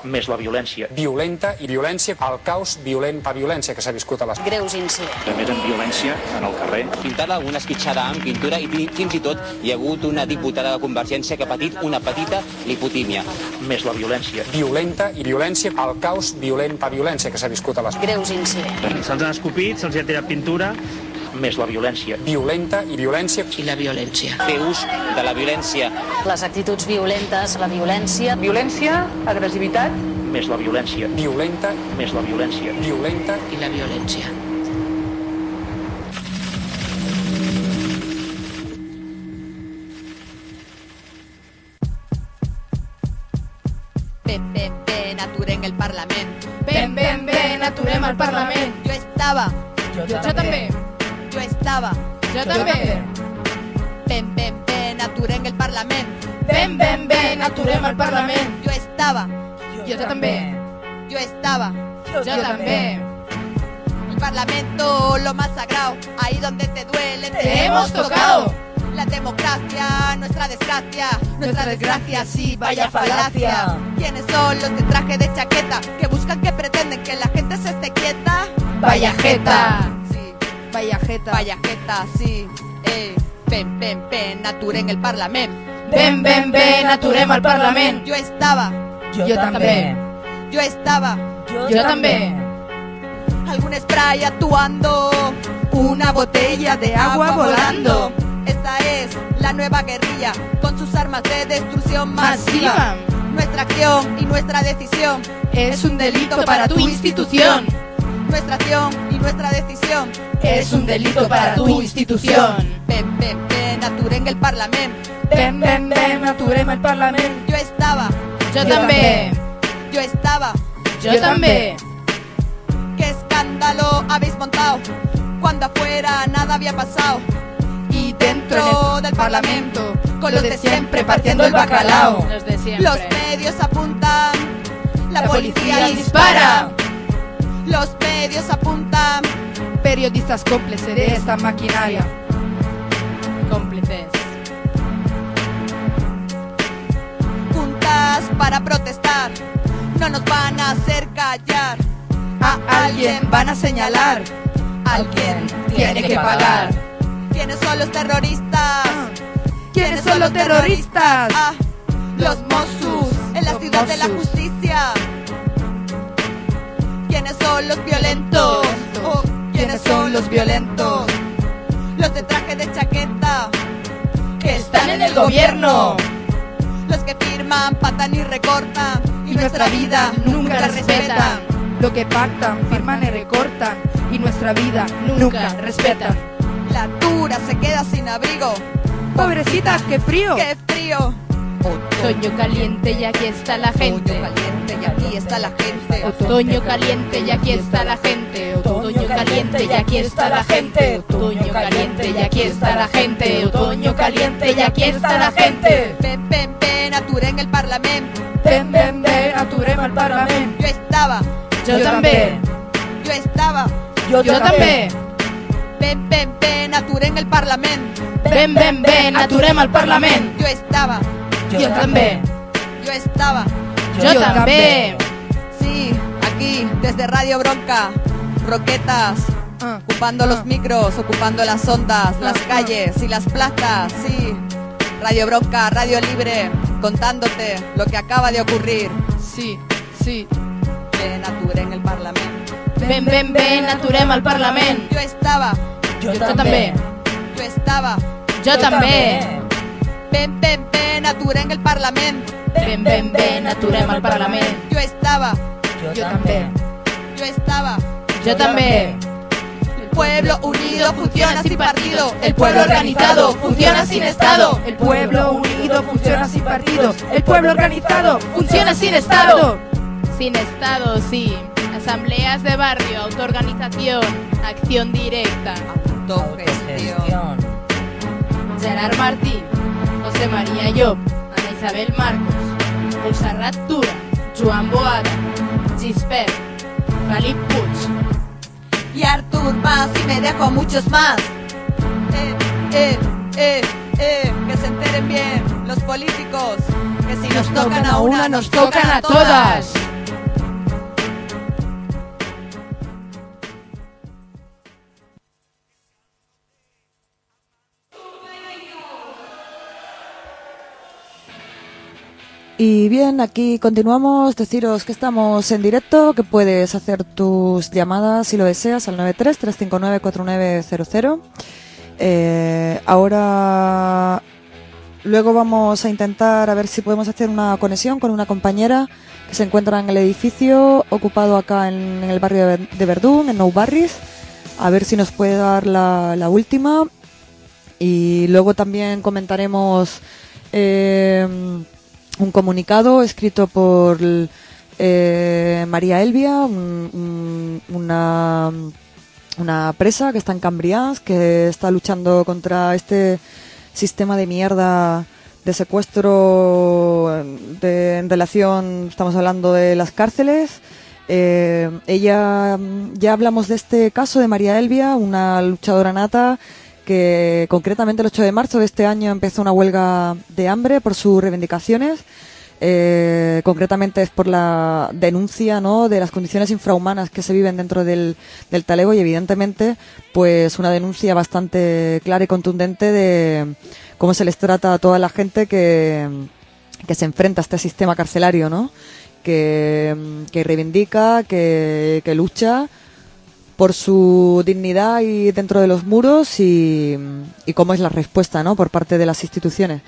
més la violència. Violenta i violència, el caos violent, la violència que s'ha viscut a les... Greus incidents. A més, amb violència en el carrer. Pintada alguna esquitxada amb pintura i fins i tot hi ha hagut una diputada de Convergència que ha patit una petita lipotímia. Més la violència. Violenta i violència, el caos violent, la violència que s'ha viscut a les... Greus incidents. Se'ls han escopit, se'ls ha tirat pintura. Més la violència. Violenta i violència. I la violència. Fer ús de la violència. Les actituds violentes, la violència. Violència, agressivitat. Més la violència. Violenta. Més la violència. Violenta. I la violència. Ben, aturem el Parlament. Ben, aturem el Parlament. Jo estava. Jo també. Jo estava. Jo també. Ben, aturem el Parlament. Ben, aturem el Parlament. Jo estava. Jo també. Yo estaba. Yo también. El Parlamento, lo más sagrado, ahí donde te duele, te hemos tocado. La democracia, nuestra desgracia, sí, vaya falacia. ¿Quiénes son los de traje de chaqueta que buscan, que pretenden que la gente se esté quieta? Vaya jeta. Sí, vaya jeta, sí. Ben, aturen el Parlamento. Ben, aturem el Parlament. Yo estaba. Jo també. Yo estaba. Yo també. Algún spray actuando, una botella de agua volando. Esta es la nueva guerrilla con sus armas de destrucción masiva. Nuestra acción y nuestra decisión es un delito para tu institución. Nuestra acción y nuestra decisión es un delito para tu institución. Ben, aturen el Parlamento. Ben, aturem el Parlament. Yo estaba. Yo també. Yo estaba. Yo també. ¿Qué escándalo habéis montado? Cuando afuera nada había pasado. Y dentro del Parlamento, con los de siempre partiendo el bacalao. Los de siempre. Los medios apuntan. La policía dispara. Los medios apuntan. Periodistas cómplices de esta maquinaria. Cómplices. Juntas para protestar. No nos van a hacer callar. A alguien van a señalar. Alguien tiene que pagar. ¿Quiénes son los terroristas? ¿Quiénes son los terroristas? Los Mossos en la ciudad de la justicia. ¿Quiénes son los violentos? ¿Quiénes son los violentos? Los de traje de chaqueta que están en el gobierno. Los que firman, patan y recortan y nuestra vida nunca respetan. Lo que pactan, firman y recortan y nuestra vida nunca respetan. La dura se queda sin abrigo. Pobrecita, qué frío. Qué frío. Otoño caliente y aquí está la gente. Otoño caliente y aquí está la gente. Otoño caliente y aquí está la gente. Otoño caliente y aquí está la gente. Otoño caliente y aquí está la gente. Otoño caliente y aquí está la gente. Ben, aturen el Parlamento. Ben, aturem el Parlament. Yo estaba. Yo també. Yo estaba. Yo també. Ben, aturen el Parlamento. Ben, aturem el Parlament. Yo estaba. Yo també. Yo estaba. Yo també. Sí, aquí, desde Radio Bronca, Roquetas, ocupando los micros, ocupando las ondas, las calles y las plazas, sí. Radio Bronca, Radio Libre, contándote lo que acaba de ocurrir. Sí. Ben, aturen el Parlamento. Ben, aturem el Parlament. Yo estaba. Yo també. Yo estaba. Yo també. Ben, aturen el Parlamento. Ben, aturem el Parlament. Yo estaba. Yo també. Yo estaba. Yo també. El pueblo unido funciona sin partido. El pueblo organizado funciona sin Estado. El pueblo unido funciona sin partido. El pueblo organizado funciona sin Estado. Sin Estado, sí. Asambleas de barrio, autoorganización, acción directa. Autogestión. Gerard Martín, José María Llop, Ana Isabel Marcos, Montserrat Tura, Joan Boada, Gispert, Felip Puig y Artur Mas, y me dejo muchos más. Que se enteren bien los políticos, que si nos tocan a una, nos tocan a todas. Y bien, aquí continuamos. Deciros que estamos en directo, que puedes hacer tus llamadas si lo deseas al 93-359-4900. Ahora, luego vamos a intentar a ver si podemos hacer una conexión con una compañera que se encuentra en el edificio ocupado acá en el barrio de Verdún, en Nou Barris. A ver si nos puede dar la última. Y luego también comentaremos un comunicado escrito por María Elvia, una presa que está en Cambrians, que está luchando contra este sistema de mierda de secuestro en relación, estamos hablando de las cárceles. Ella, ya hablamos de este caso de María Elvia, una luchadora nata que concretamente el 8 de marzo de este año empezó una huelga de hambre por sus reivindicaciones. Concretamente es por la denuncia, ¿no?, de las condiciones infrahumanas que se viven dentro del talego, y evidentemente pues una denuncia bastante clara y contundente de cómo se les trata a toda la gente que se enfrenta a este sistema carcelario, ¿no?, que reivindica, que lucha por su dignidad y dentro de los muros, y cómo es la respuesta, ¿no?, por parte de las instituciones.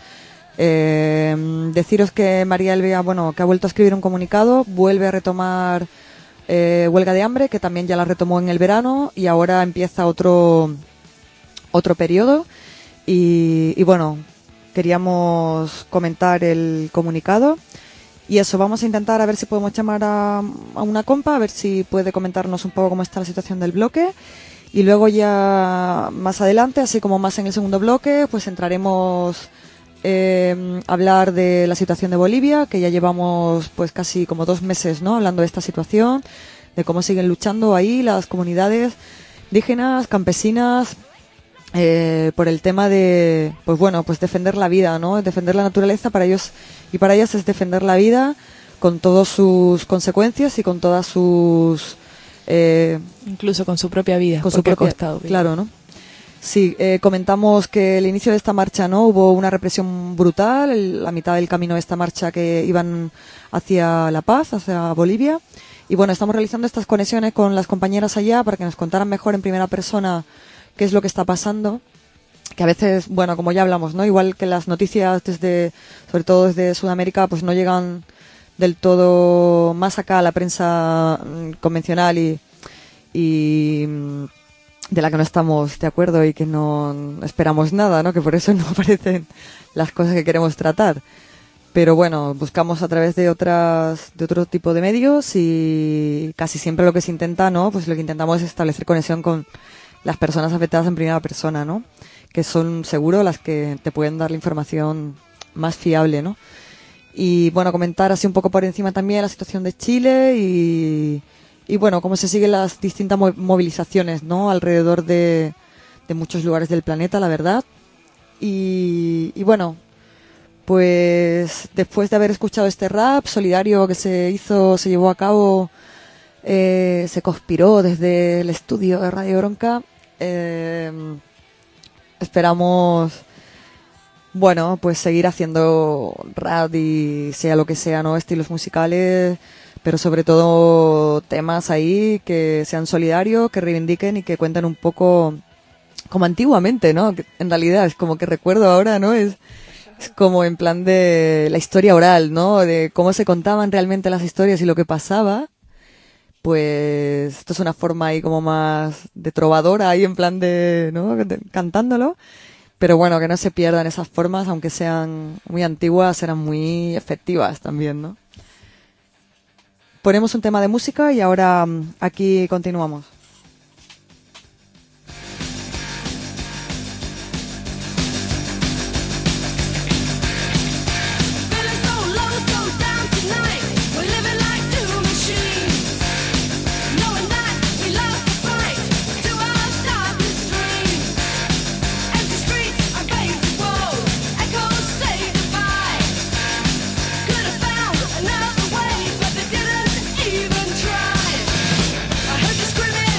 Deciros que María Elvia, que ha vuelto a escribir un comunicado, vuelve a retomar huelga de hambre, que también ya la retomó en el verano, y ahora empieza otro periodo. Y bueno, queríamos comentar el comunicado. Y eso, vamos a intentar a ver si podemos llamar a una compa, a ver si puede comentarnos un poco cómo está la situación del bloque. Y luego ya más adelante, así como más en el segundo bloque, pues entraremos a hablar de la situación de Bolivia, que ya llevamos pues casi como 2 meses, ¿no?, hablando de esta situación, de cómo siguen luchando ahí las comunidades indígenas, campesinas, por el tema de, pues defender la vida, ¿no?, defender la naturaleza. Para ellos y para ellas es defender la vida con todas sus consecuencias y con todas sus... incluso con su propia vida, con su propia, costado. Claro, ¿no? Sí, comentamos que el inicio de esta marcha, ¿no?, hubo una represión brutal, la mitad del camino de esta marcha que iban hacia La Paz, hacia Bolivia. Y bueno, estamos realizando estas conexiones con las compañeras allá para que nos contaran mejor en primera persona qué es lo que está pasando. Que a veces, como ya hablamos, ¿no?, igual que las noticias sobre todo desde Sudamérica, pues no llegan del todo más acá a la prensa convencional y de la que no estamos de acuerdo y que no esperamos nada, ¿no?, que por eso no aparecen las cosas que queremos tratar. Pero bueno, buscamos a través de otro tipo de medios, y casi siempre lo que se intenta, ¿no?, pues lo que intentamos es establecer conexión con las personas afectadas en primera persona, ¿no?, que son seguro las que te pueden dar la información más fiable, ¿no? Y bueno, comentar así un poco por encima también la situación de Chile y bueno, cómo se siguen las distintas movilizaciones, ¿no?, alrededor de muchos lugares del planeta, la verdad. Y bueno, pues después de haber escuchado este rap solidario que se llevó a cabo, se conspiró desde el estudio de Radio Bronca. Esperamos, pues seguir haciendo rap y sea lo que sea, ¿no?, estilos musicales, pero sobre todo temas ahí que sean solidarios, que reivindiquen y que cuenten un poco como antiguamente, ¿no? Que en realidad es como que recuerdo ahora, ¿no? Es como en plan de la historia oral, ¿no? De cómo se contaban realmente las historias y lo que pasaba. Pues esto es una forma ahí como más de trovadora, ahí en plan de, ¿no?, cantándolo. Pero bueno, que no se pierdan esas formas, aunque sean muy antiguas, eran muy efectivas también, ¿no? Ponemos un tema de música y ahora aquí continuamos. Another way, but they didn't even try. I heard you screaming.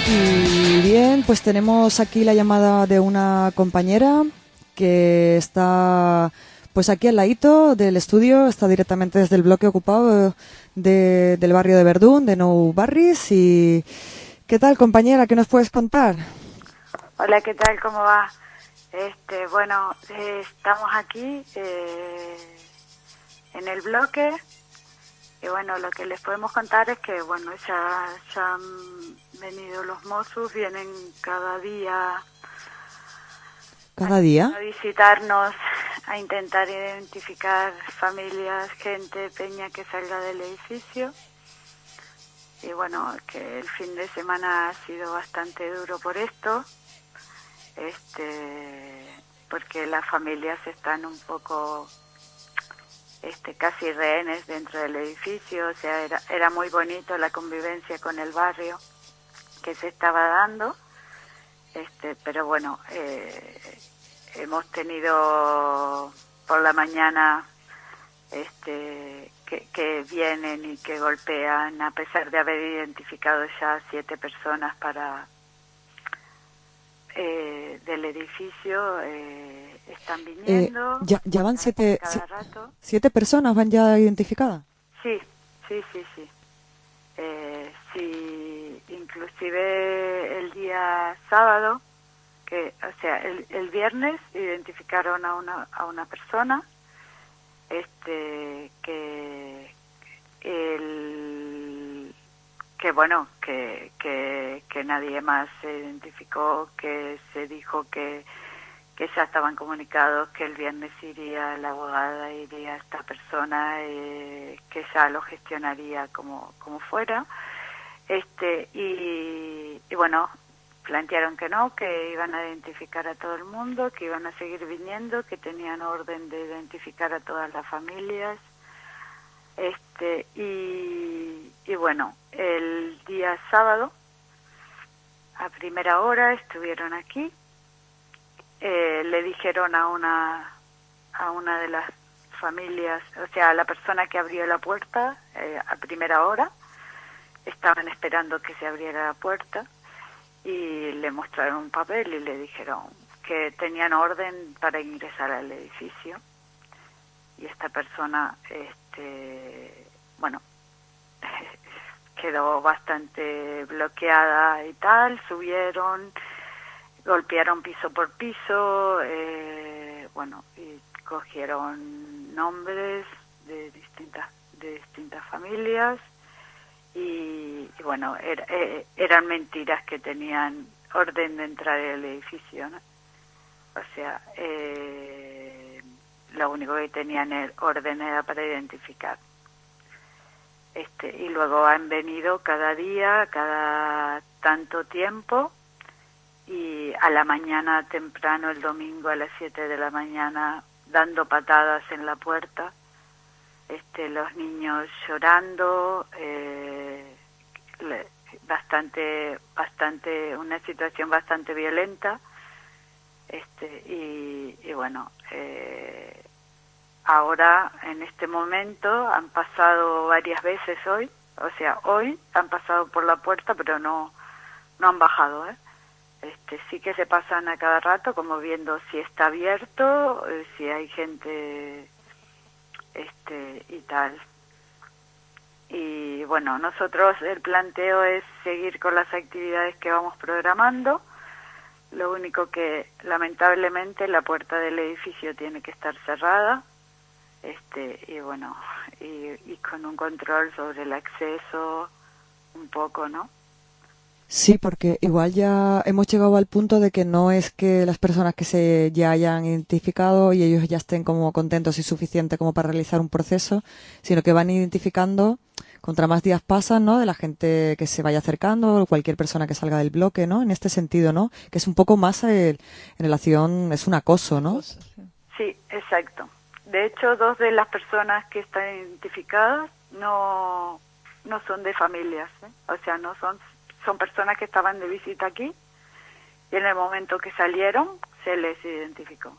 Y bien, pues tenemos aquí la llamada de una compañera que está pues aquí al ladito del estudio, está directamente desde el bloque ocupado del barrio de Verdún, de Nou Barris. Y ¿qué tal, compañera? ¿Qué nos puedes contar? Hola, ¿qué tal? ¿Cómo va? Bueno, estamos aquí en el bloque y bueno, lo que les podemos contar es que bueno, ya han venido los Mossos, vienen cada día a visitarnos, a intentar identificar familias, gente, peña que salga del edificio. Y bueno, que el fin de semana ha sido bastante duro por esto, porque las familias están un poco casi rehenes dentro del edificio. O sea, era muy bonito la convivencia con el barrio que se estaba dando, pero bueno, hemos tenido por la mañana que vienen y que golpean, a pesar de haber identificado ya 7 personas del edificio, están viniendo. ¿Ya van 7 cada rato. 7 personas van ya identificadas? Sí. Sí, inclusive el día sábado, o sea, el viernes identificaron a una persona, que nadie más se identificó, que se dijo que ya estaban comunicados, que el viernes iría la abogada, iría esta persona, que ya lo gestionaría como fuera, y bueno, plantearon que no, que iban a identificar a todo el mundo, que iban a seguir viniendo, que tenían orden de identificar a todas las familias, y bueno, el día sábado a primera hora estuvieron aquí. Le dijeron a una de las familias, o sea, a la persona que abrió la puerta a primera hora, estaban esperando que se abriera la puerta y le mostraron un papel y le dijeron que tenían orden para ingresar al edificio. Y esta persona, bueno, quedó bastante bloqueada y tal, subieron, golpearon piso por piso, bueno, y cogieron nombres de distintas familias y bueno, eran mentiras que tenían orden de entrar al edificio, ¿no? O sea, lo único que tenían orden era para identificar. Y luego han venido cada día, cada tanto tiempo, y a la mañana temprano, el domingo a las 7 de la mañana, dando patadas en la puerta, los niños llorando, una situación bastante violenta, y bueno, ahora en este momento han pasado varias veces hoy, o sea, hoy han pasado por la puerta, pero no han bajado, sí que se pasan a cada rato como viendo si está abierto, si hay gente, y tal. Y bueno, nosotros el planteo es seguir con las actividades que vamos programando. Lo único que lamentablemente la puerta del edificio tiene que estar cerrada, y bueno, y con un control sobre el acceso un poco, ¿no? Sí, porque igual ya hemos llegado al punto de que no es que las personas que se ya hayan identificado y ellos ya estén como contentos y suficiente como para realizar un proceso, sino que van identificando contra más días pasan, ¿no? De la gente que se vaya acercando, cualquier persona que salga del bloque, ¿no? En este sentido, ¿no? Que es un poco más en relación, es un acoso, ¿no? Sí, exacto. De hecho, 2 de las personas que están identificadas no son de familias, o sea, no son personas que estaban de visita aquí y en el momento que salieron se les identificó.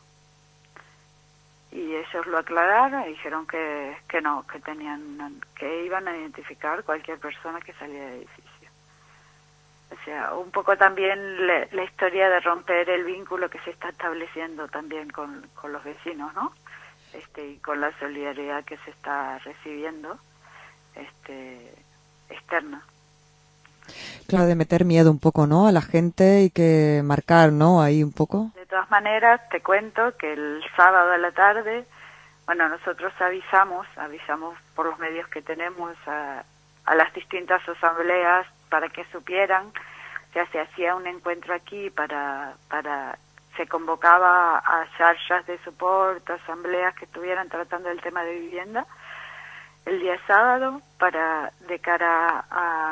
Y ellos lo aclararon y dijeron que no, que iban a identificar cualquier persona que salía del edificio. O sea, un poco también la historia de romper el vínculo que se está estableciendo también con los vecinos, ¿no? Y con la solidaridad que se está recibiendo externa. Claro, de meter miedo un poco, ¿no?, a la gente y que marcar, ¿no?, ahí un poco. De todas maneras, te cuento que el sábado a la tarde, bueno, nosotros avisamos por los medios que tenemos a las distintas asambleas para que supieran. O sea, se hacía un encuentro aquí se convocaba a charlas de soporte, asambleas que estuvieran tratando el tema de vivienda el día sábado de cara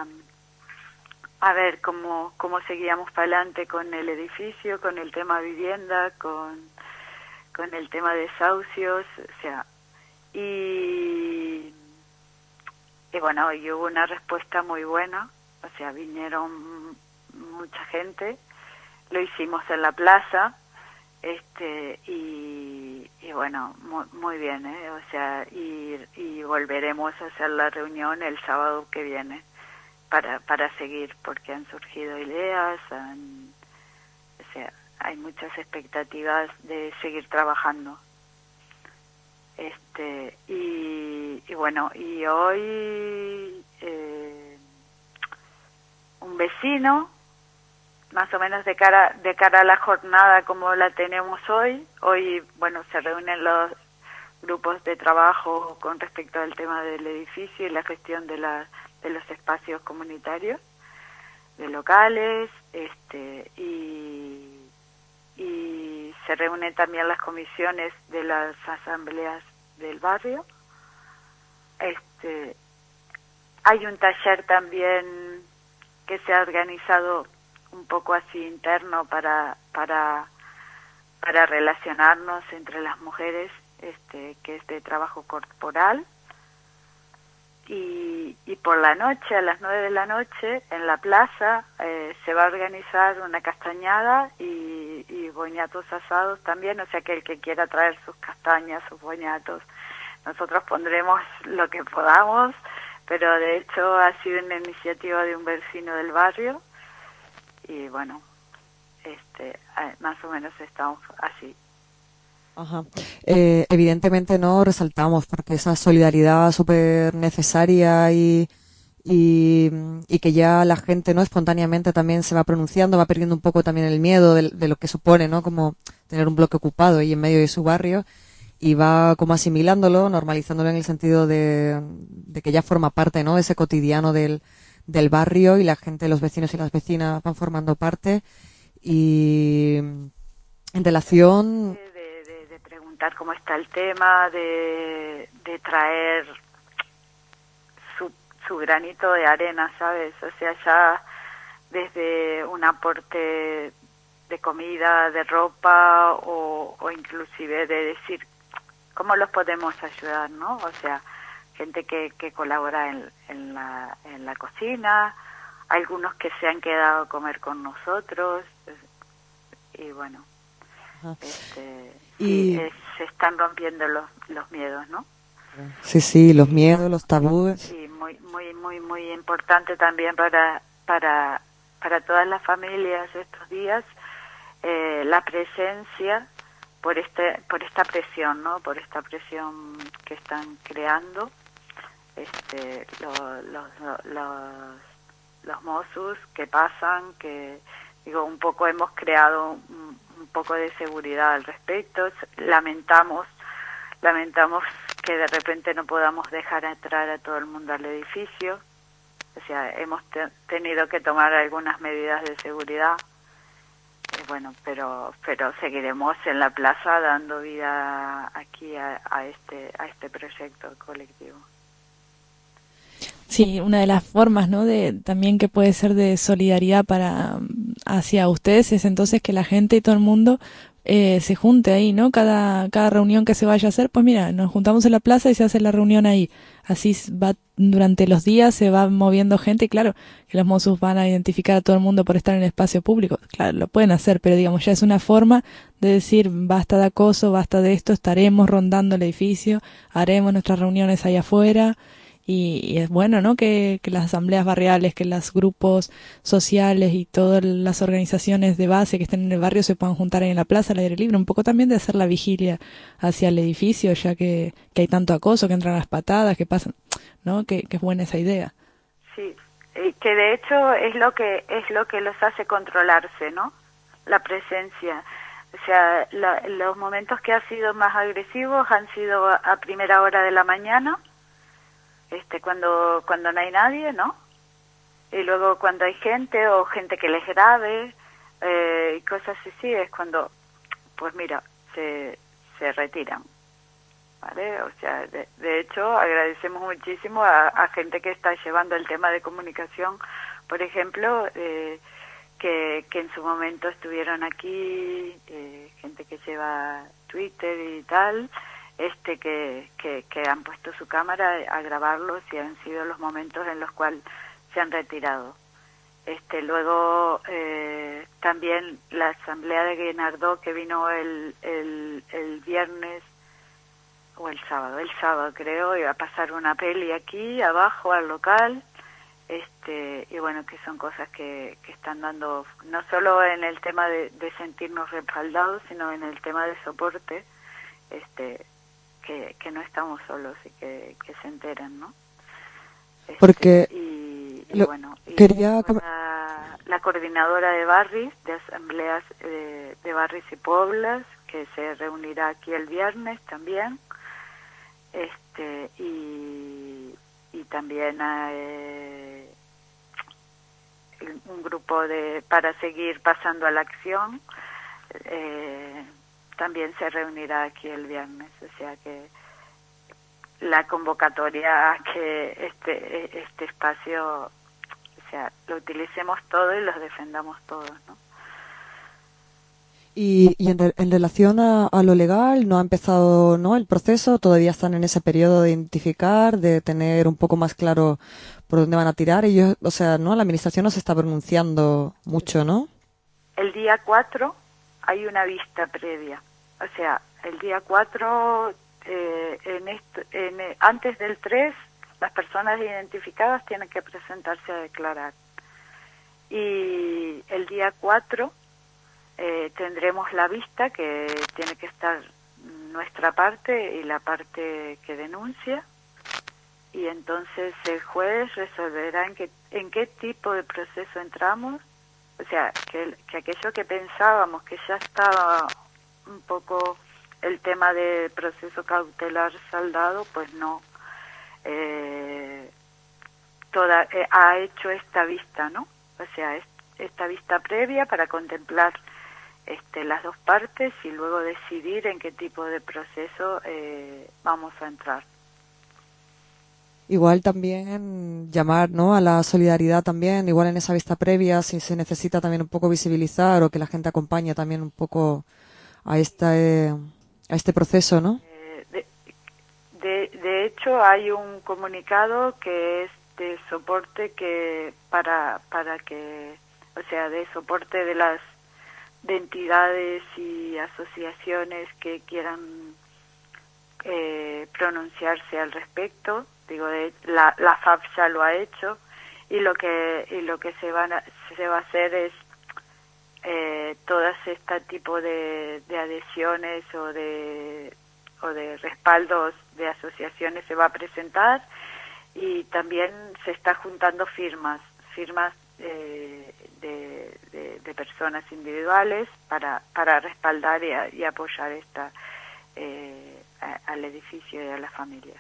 a ver cómo seguíamos para adelante con el edificio, con el tema vivienda, con el tema de desahucios, o sea, y bueno, y hubo una respuesta muy buena, o sea, vinieron mucha gente, lo hicimos en la plaza, y bueno, muy bien, o sea, y volveremos a hacer la reunión el sábado que viene para seguir, porque han surgido ideas, o sea, hay muchas expectativas de seguir trabajando. Y bueno, y hoy un vecino, más o menos de cara a la jornada como la tenemos hoy, bueno, se reúnen los grupos de trabajo con respecto al tema del edificio y la gestión de los espacios comunitarios, de locales, y se reúnen también las comisiones de las asambleas del barrio. Hay un taller también que se ha organizado un poco así interno para relacionarnos entre las mujeres, que es de trabajo corporal. Y por la noche, a las 9 de la noche, en la plaza se va a organizar una castañada y boñatos asados también, o sea que el que quiera traer sus castañas, sus boñatos, nosotros pondremos lo que podamos, pero de hecho ha sido una iniciativa de un vecino del barrio y bueno, más o menos estamos así. Ajá. Evidentemente no resaltamos porque esa solidaridad súper necesaria y que ya la gente no espontáneamente también se va pronunciando, va perdiendo un poco también el miedo de lo que supone, ¿no? Como tener un bloque ocupado ahí en medio de su barrio y va como asimilándolo, normalizándolo en el sentido de que ya forma parte, ¿no? Ese cotidiano del barrio y la gente, los vecinos y las vecinas van formando parte y en relación preguntar cómo está el tema, de traer su granito de arena, ¿sabes? O sea, ya desde un aporte de comida, de ropa o inclusive de decir cómo los podemos ayudar, ¿no? O sea, gente que colabora en la cocina, algunos que se han quedado a comer con nosotros y bueno, se están rompiendo los miedos, ¿no? Sí, los miedos, los tabúes. Sí, muy importante también para todas las familias estos días, la presencia por esta presión, ¿no? Por esta presión que están creando los Mossos que pasan, que digo, un poco hemos creado un poco de seguridad al respecto. Lamentamos que de repente no podamos dejar entrar a todo el mundo al edificio. O sea, hemos tenido que tomar algunas medidas de seguridad. Bueno, pero seguiremos en la plaza dando vida aquí a este proyecto colectivo. Sí, una de las formas, ¿no? También que puede ser de solidaridad hacia ustedes es entonces que la gente y todo el mundo se junte ahí, ¿no? Cada reunión que se vaya a hacer, pues mira, nos juntamos en la plaza y se hace la reunión ahí. Así va durante los días, se va moviendo gente y claro, que los Mossos van a identificar a todo el mundo por estar en el espacio público. Claro, lo pueden hacer, pero digamos, ya es una forma de decir basta de acoso, basta de esto, estaremos rondando el edificio, haremos nuestras reuniones ahí afuera y es bueno, ¿no? Que las asambleas barriales, que los grupos sociales y todas las organizaciones de base que estén en el barrio se puedan juntar ahí en la plaza al aire libre, un poco también de hacer la vigilia hacia el edificio, ya que hay tanto acoso, que entran las patadas, que pasan, ¿no? Que es buena esa idea. Sí, que de hecho es lo que los hace controlarse, ¿no? La presencia. O sea, los momentos que han sido más agresivos han sido a primera hora de la mañana, cuando no hay nadie, ¿no? Y luego cuando hay gente o gente que les grabe y cosas así, es cuando, pues mira, se retiran, ¿vale? O sea, de hecho, agradecemos muchísimo a gente que está llevando el tema de comunicación, por ejemplo, que en su momento estuvieron aquí, gente que lleva Twitter y tal, que han puesto su cámara a grabarlos y han sido los momentos en los cuales se han retirado. Luego también la asamblea de Guinardó, que vino el viernes o el sábado creo, iba a pasar una peli aquí abajo al local, y bueno, que son cosas que están dando, no solo en el tema de sentirnos respaldados, sino en el tema de soporte, que no estamos solos y que se enteran, ¿no? Porque bueno, quería la coordinadora de barris, de asambleas de barris y poblas, que se reunirá aquí el viernes también, y también un grupo para seguir pasando a la acción, también se reunirá aquí el viernes, o sea que la convocatoria a que este espacio, o sea, lo utilicemos todo y los defendamos todos, ¿no? Y en relación a lo legal, ¿no ha empezado, no, el proceso? ¿Todavía están en ese periodo de identificar, de tener un poco más claro por dónde van a tirar? Ellos, o sea, ¿no? La administración no se está pronunciando mucho, ¿no? El día 4 hay una vista previa. O sea, el día 4, antes del 3, las personas identificadas tienen que presentarse a declarar. Y el día 4 tendremos la vista, que tiene que estar nuestra parte y la parte que denuncia, y entonces el juez resolverá en qué tipo de proceso entramos. O sea, que aquello que pensábamos que ya estaba un poco el tema de proceso cautelar saldado, pues no. Ha hecho esta vista, ¿no? O sea, esta vista previa para contemplar las dos partes y luego decidir en qué tipo de proceso vamos a entrar. Igual también llamar, ¿no?, a la solidaridad también, igual en esa vista previa, si se necesita también un poco visibilizar o que la gente acompañe también un poco a este proceso, ¿no? De hecho, hay un comunicado que es de soporte para que, o sea, de soporte de entidades y asociaciones que quieran pronunciarse al respecto. Digo, la FAP ya lo ha hecho, y lo que se va a hacer es todas este tipo de adhesiones o de respaldos de asociaciones se va a presentar, y también se está juntando firmas de personas individuales para respaldar y apoyar al edificio y a las familias.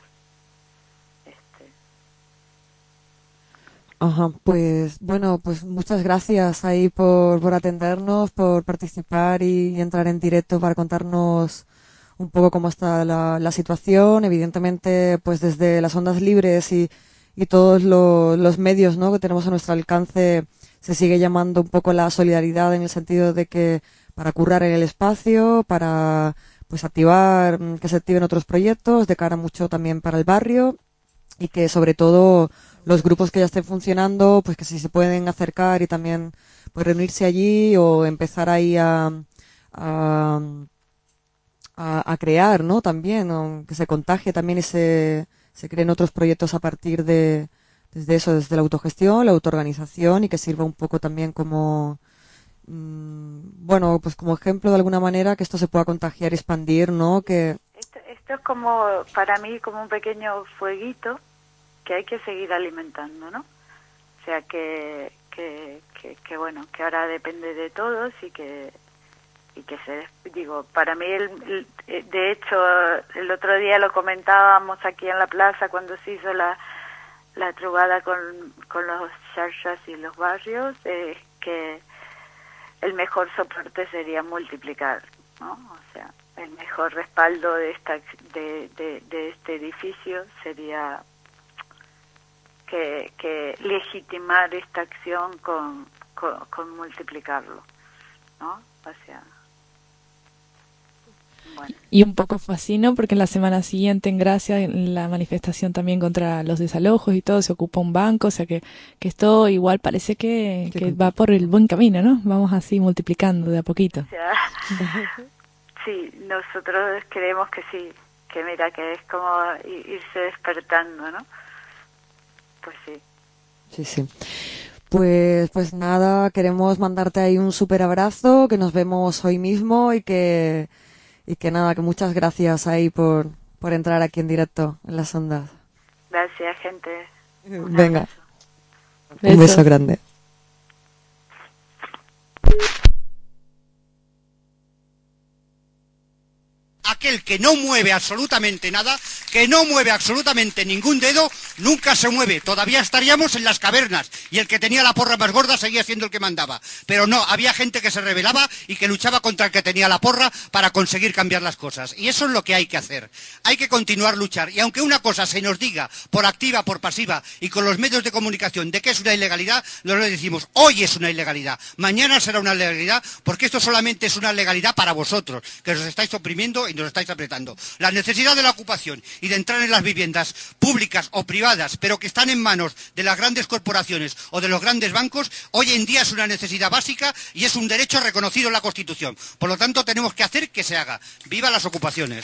Ajá, pues bueno, pues muchas gracias ahí por atendernos, por participar y entrar en directo para contarnos un poco cómo está la situación. Evidentemente, pues desde las ondas libres y todos los medios, ¿no?, que tenemos a nuestro alcance, se sigue llamando un poco la solidaridad, en el sentido de que para currar en el espacio, para pues que se activen otros proyectos de cara mucho también para el barrio, y que sobre todo los grupos que ya estén funcionando, pues que si se pueden acercar y también pues reunirse allí o empezar ahí a crear, ¿no?, también, o que se contagie también ese se creen otros proyectos a partir desde eso, desde la autogestión, la autoorganización, y que sirva un poco también como, bueno, pues como ejemplo de alguna manera que esto se pueda contagiar y expandir, ¿no? Que esto es como, para mí, como un pequeño fueguito que hay que seguir alimentando, ¿no? O sea, que bueno, que ahora depende de todos y que digo, para mí, de hecho, el otro día lo comentábamos aquí en la plaza cuando se hizo la trobada con los charchas y los barrios, que el mejor soporte sería multiplicar, ¿no? O sea, el mejor respaldo de este edificio sería que legitimar esta acción con multiplicarlo, ¿no? O sea, bueno. Y un poco fue así, ¿no? Porque la semana siguiente en Gracia, en la manifestación también contra los desalojos y todo, se ocupa un banco, o sea que esto igual parece que va por el buen camino, ¿no? Vamos así multiplicando de a poquito. O sea, sí, nosotros creemos que sí, que mira, que es como irse despertando, ¿no? Pues sí. Sí, sí. Pues nada, queremos mandarte ahí un súper abrazo, que nos vemos hoy mismo y que nada, que muchas gracias ahí por entrar aquí en directo en las ondas. Gracias, gente. Venga, un beso grande. Aquel que no mueve absolutamente nada, que no mueve absolutamente ningún dedo, nunca se mueve. Todavía estaríamos en las cavernas y el que tenía la porra más gorda seguía siendo el que mandaba. Pero no, había gente que se rebelaba y que luchaba contra el que tenía la porra para conseguir cambiar las cosas. Y eso es lo que hay que hacer. Hay que continuar luchar. Y aunque una cosa se nos diga por activa, por pasiva y con los medios de comunicación de que es una ilegalidad, nos lo decimos, hoy es una ilegalidad, mañana será una ilegalidad, porque esto solamente es una legalidad para vosotros, que os estáis oprimiendo y nos estáis apretando. La necesidad de la ocupación y de entrar en las viviendas públicas o privadas, pero que están en manos de las grandes corporaciones o de los grandes bancos, hoy en día es una necesidad básica y es un derecho reconocido en la Constitución. Por lo tanto, tenemos que hacer que se haga. ¡Viva las ocupaciones!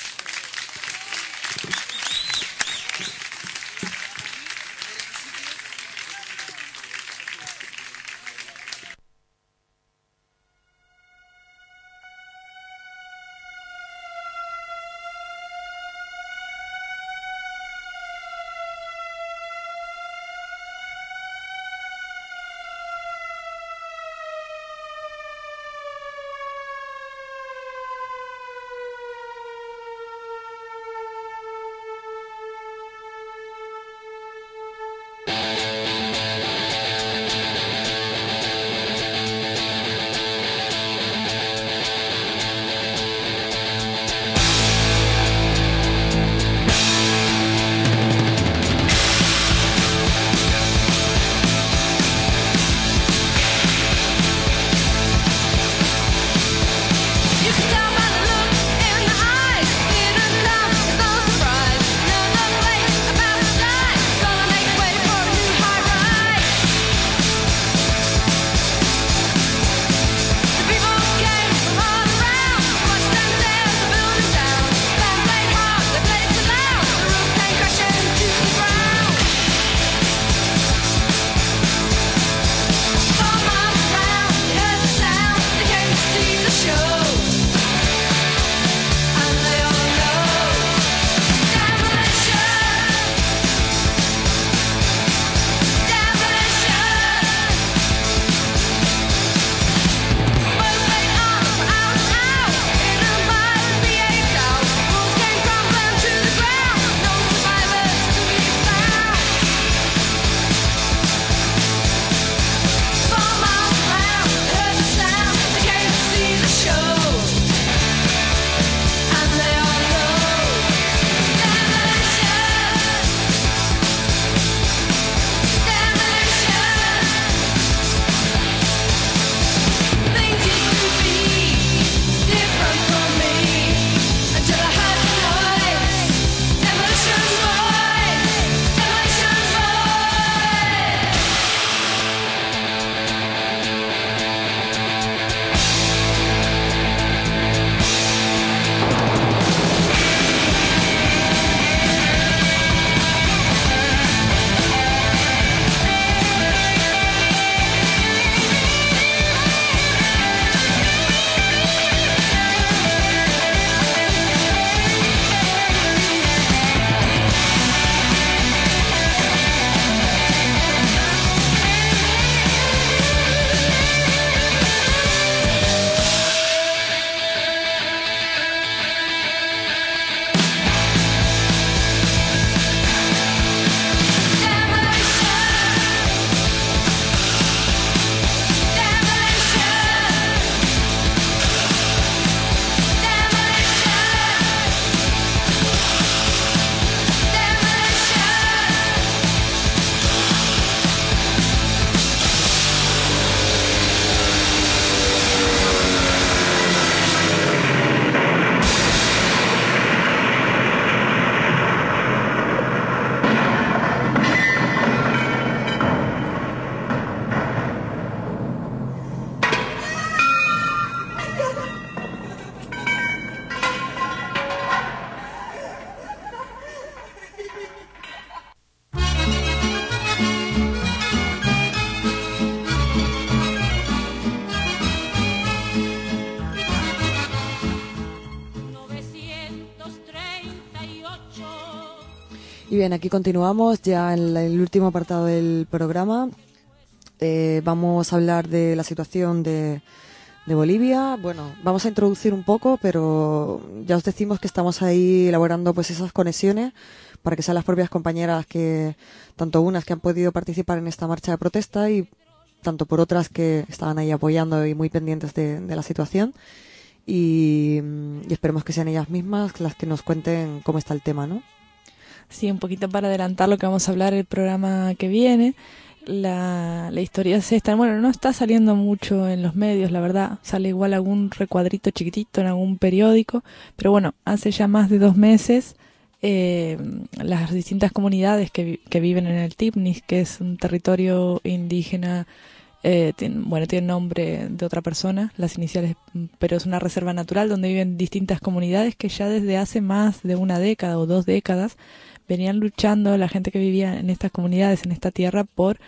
Y bien, aquí continuamos ya en el último apartado del programa. Vamos a hablar de la situación de Bolivia. Bueno, vamos a introducir un poco, pero ya os decimos que estamos ahí elaborando pues esas conexiones para que sean las propias compañeras que, tanto unas que han podido participar en esta marcha de protesta y tanto por otras que estaban ahí apoyando y muy pendientes de la situación. Y esperemos que sean ellas mismas las que nos cuenten cómo está el tema, ¿no? Sí, un poquito para adelantar lo que vamos a hablar el programa que viene. La historia es esta. Bueno, no está saliendo mucho en los medios, la verdad. Sale igual algún recuadrito chiquitito en algún periódico. Pero bueno, hace ya más de 2 meses las distintas comunidades que viven en el Tipnis, que es un territorio indígena, tiene nombre de otra persona, las iniciales, pero es una reserva natural donde viven distintas comunidades que ya desde hace más de 1 década o 2 décadas venían luchando la gente que vivía en estas comunidades, en esta tierra, por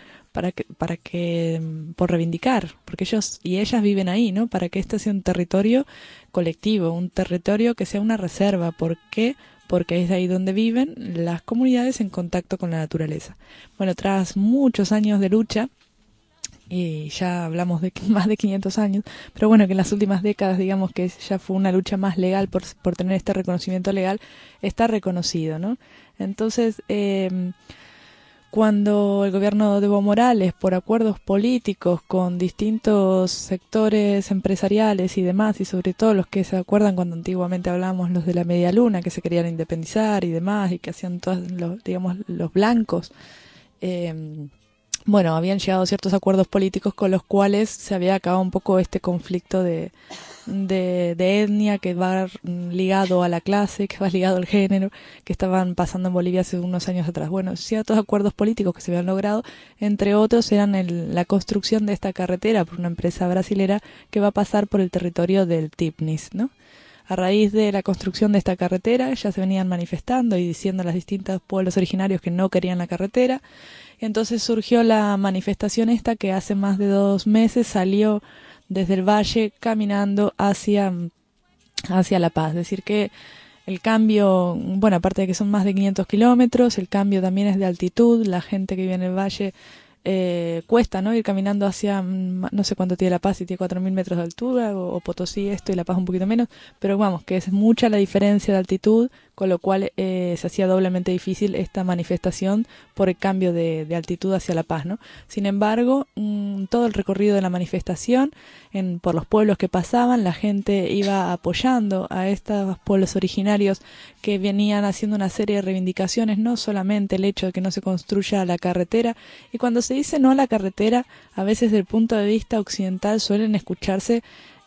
reivindicar, porque ellos y ellas viven ahí, ¿no? Para que este sea un territorio colectivo, un territorio que sea una reserva. ¿Por qué? Porque es ahí donde viven las comunidades en contacto con la naturaleza. Bueno, tras muchos años de lucha, y ya hablamos de más de 500 años, pero bueno, que en las últimas décadas, digamos que ya fue una lucha más legal por tener este reconocimiento legal, está reconocido, ¿no? Entonces, cuando el gobierno de Evo Morales, por acuerdos políticos con distintos sectores empresariales y demás, y sobre todo los que se acuerdan cuando antiguamente hablábamos los de la media luna, que se querían independizar y demás, y que hacían todos los blancos, bueno, habían llegado ciertos acuerdos políticos con los cuales se había acabado un poco este conflicto de etnia que va ligado a la clase, que va ligado al género, que estaban pasando en Bolivia hace unos años atrás. Bueno, ciertos acuerdos políticos que se habían logrado, entre otros eran la construcción de esta carretera por una empresa brasilera que va a pasar por el territorio del Tipnis, ¿no? A raíz de la construcción de esta carretera ya se venían manifestando y diciendo a los distintos pueblos originarios que no querían la carretera. Entonces surgió la manifestación esta que hace más de 2 meses salió desde el valle caminando hacia La Paz. Es decir que el cambio, bueno, aparte de que son más de 500 kilómetros, el cambio también es de altitud. La gente que vive en el valle cuesta, ¿no? Ir caminando hacia, no sé cuánto tiene La Paz, si tiene 4.000 metros de altura, o Potosí esto y La Paz un poquito menos, pero vamos, que es mucha la diferencia de altitud, con lo cual se hacía doblemente difícil esta manifestación por el cambio de altitud hacia La Paz, ¿no? Sin embargo, todo el recorrido de la manifestación, por los pueblos que pasaban, la gente iba apoyando a estos pueblos originarios que venían haciendo una serie de reivindicaciones, no solamente el hecho de que no se construya la carretera, y cuando se dice no a la carretera, a veces desde el punto de vista occidental suelen escucharse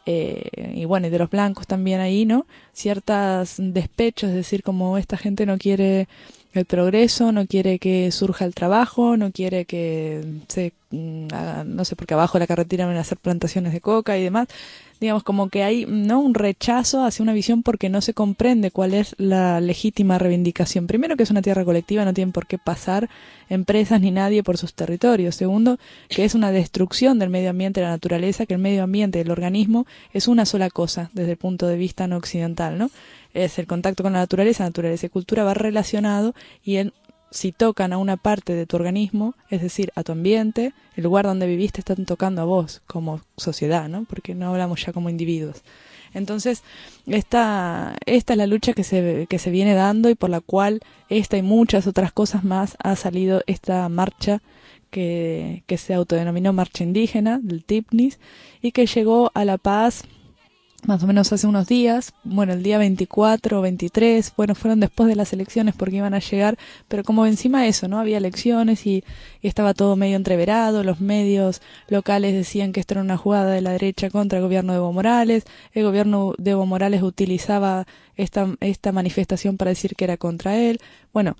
y bueno, y de los blancos también ahí, ¿no? Ciertos despechos, es decir, como esta gente no quiere el progreso, no quiere que surja el trabajo, no quiere que se haga, no sé, porque abajo de la carretera van a hacer plantaciones de coca y demás. Digamos, como que hay, ¿no?, un rechazo hacia una visión porque no se comprende cuál es la legítima reivindicación. Primero, que es una tierra colectiva, no tienen por qué pasar empresas ni nadie por sus territorios. Segundo, que es una destrucción del medio ambiente, de la naturaleza, que el medio ambiente, el organismo, es una sola cosa desde el punto de vista no occidental, ¿no? Es el contacto con la naturaleza y cultura va relacionado, y si tocan a una parte de tu organismo, es decir, a tu ambiente, el lugar donde viviste, están tocando a vos como sociedad, ¿no? Porque no hablamos ya como individuos. Entonces, esta es la lucha que se viene dando, y por la cual esta y muchas otras cosas más ha salido esta marcha que se autodenominó Marcha Indígena del Tipnis, y que llegó a La Paz más o menos hace unos días. Bueno, el día 24 o 23, bueno, fueron después de las elecciones porque iban a llegar, pero como encima eso, ¿no? Había elecciones y estaba todo medio entreverado, los medios locales decían que esto era una jugada de la derecha contra el gobierno de Evo Morales, el gobierno de Evo Morales utilizaba esta manifestación para decir que era contra él, bueno,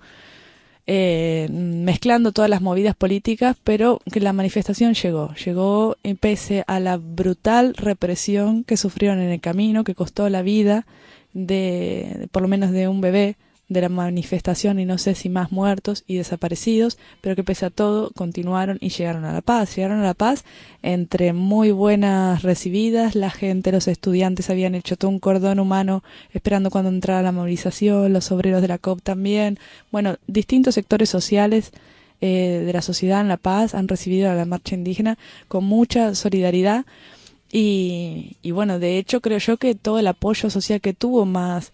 mezclando todas las movidas políticas, pero que la manifestación llegó pese a la brutal represión que sufrieron en el camino, que costó la vida de por lo menos de un bebé de la manifestación y no sé si más muertos y desaparecidos, pero que pese a todo continuaron y llegaron a La Paz. Llegaron a La Paz entre muy buenas recibidas, la gente, los estudiantes habían hecho todo un cordón humano esperando cuando entrara la movilización, los obreros de la COP también, bueno, distintos sectores sociales de la sociedad en La Paz han recibido a la marcha indígena con mucha solidaridad y bueno, de hecho creo yo que todo el apoyo social que tuvo más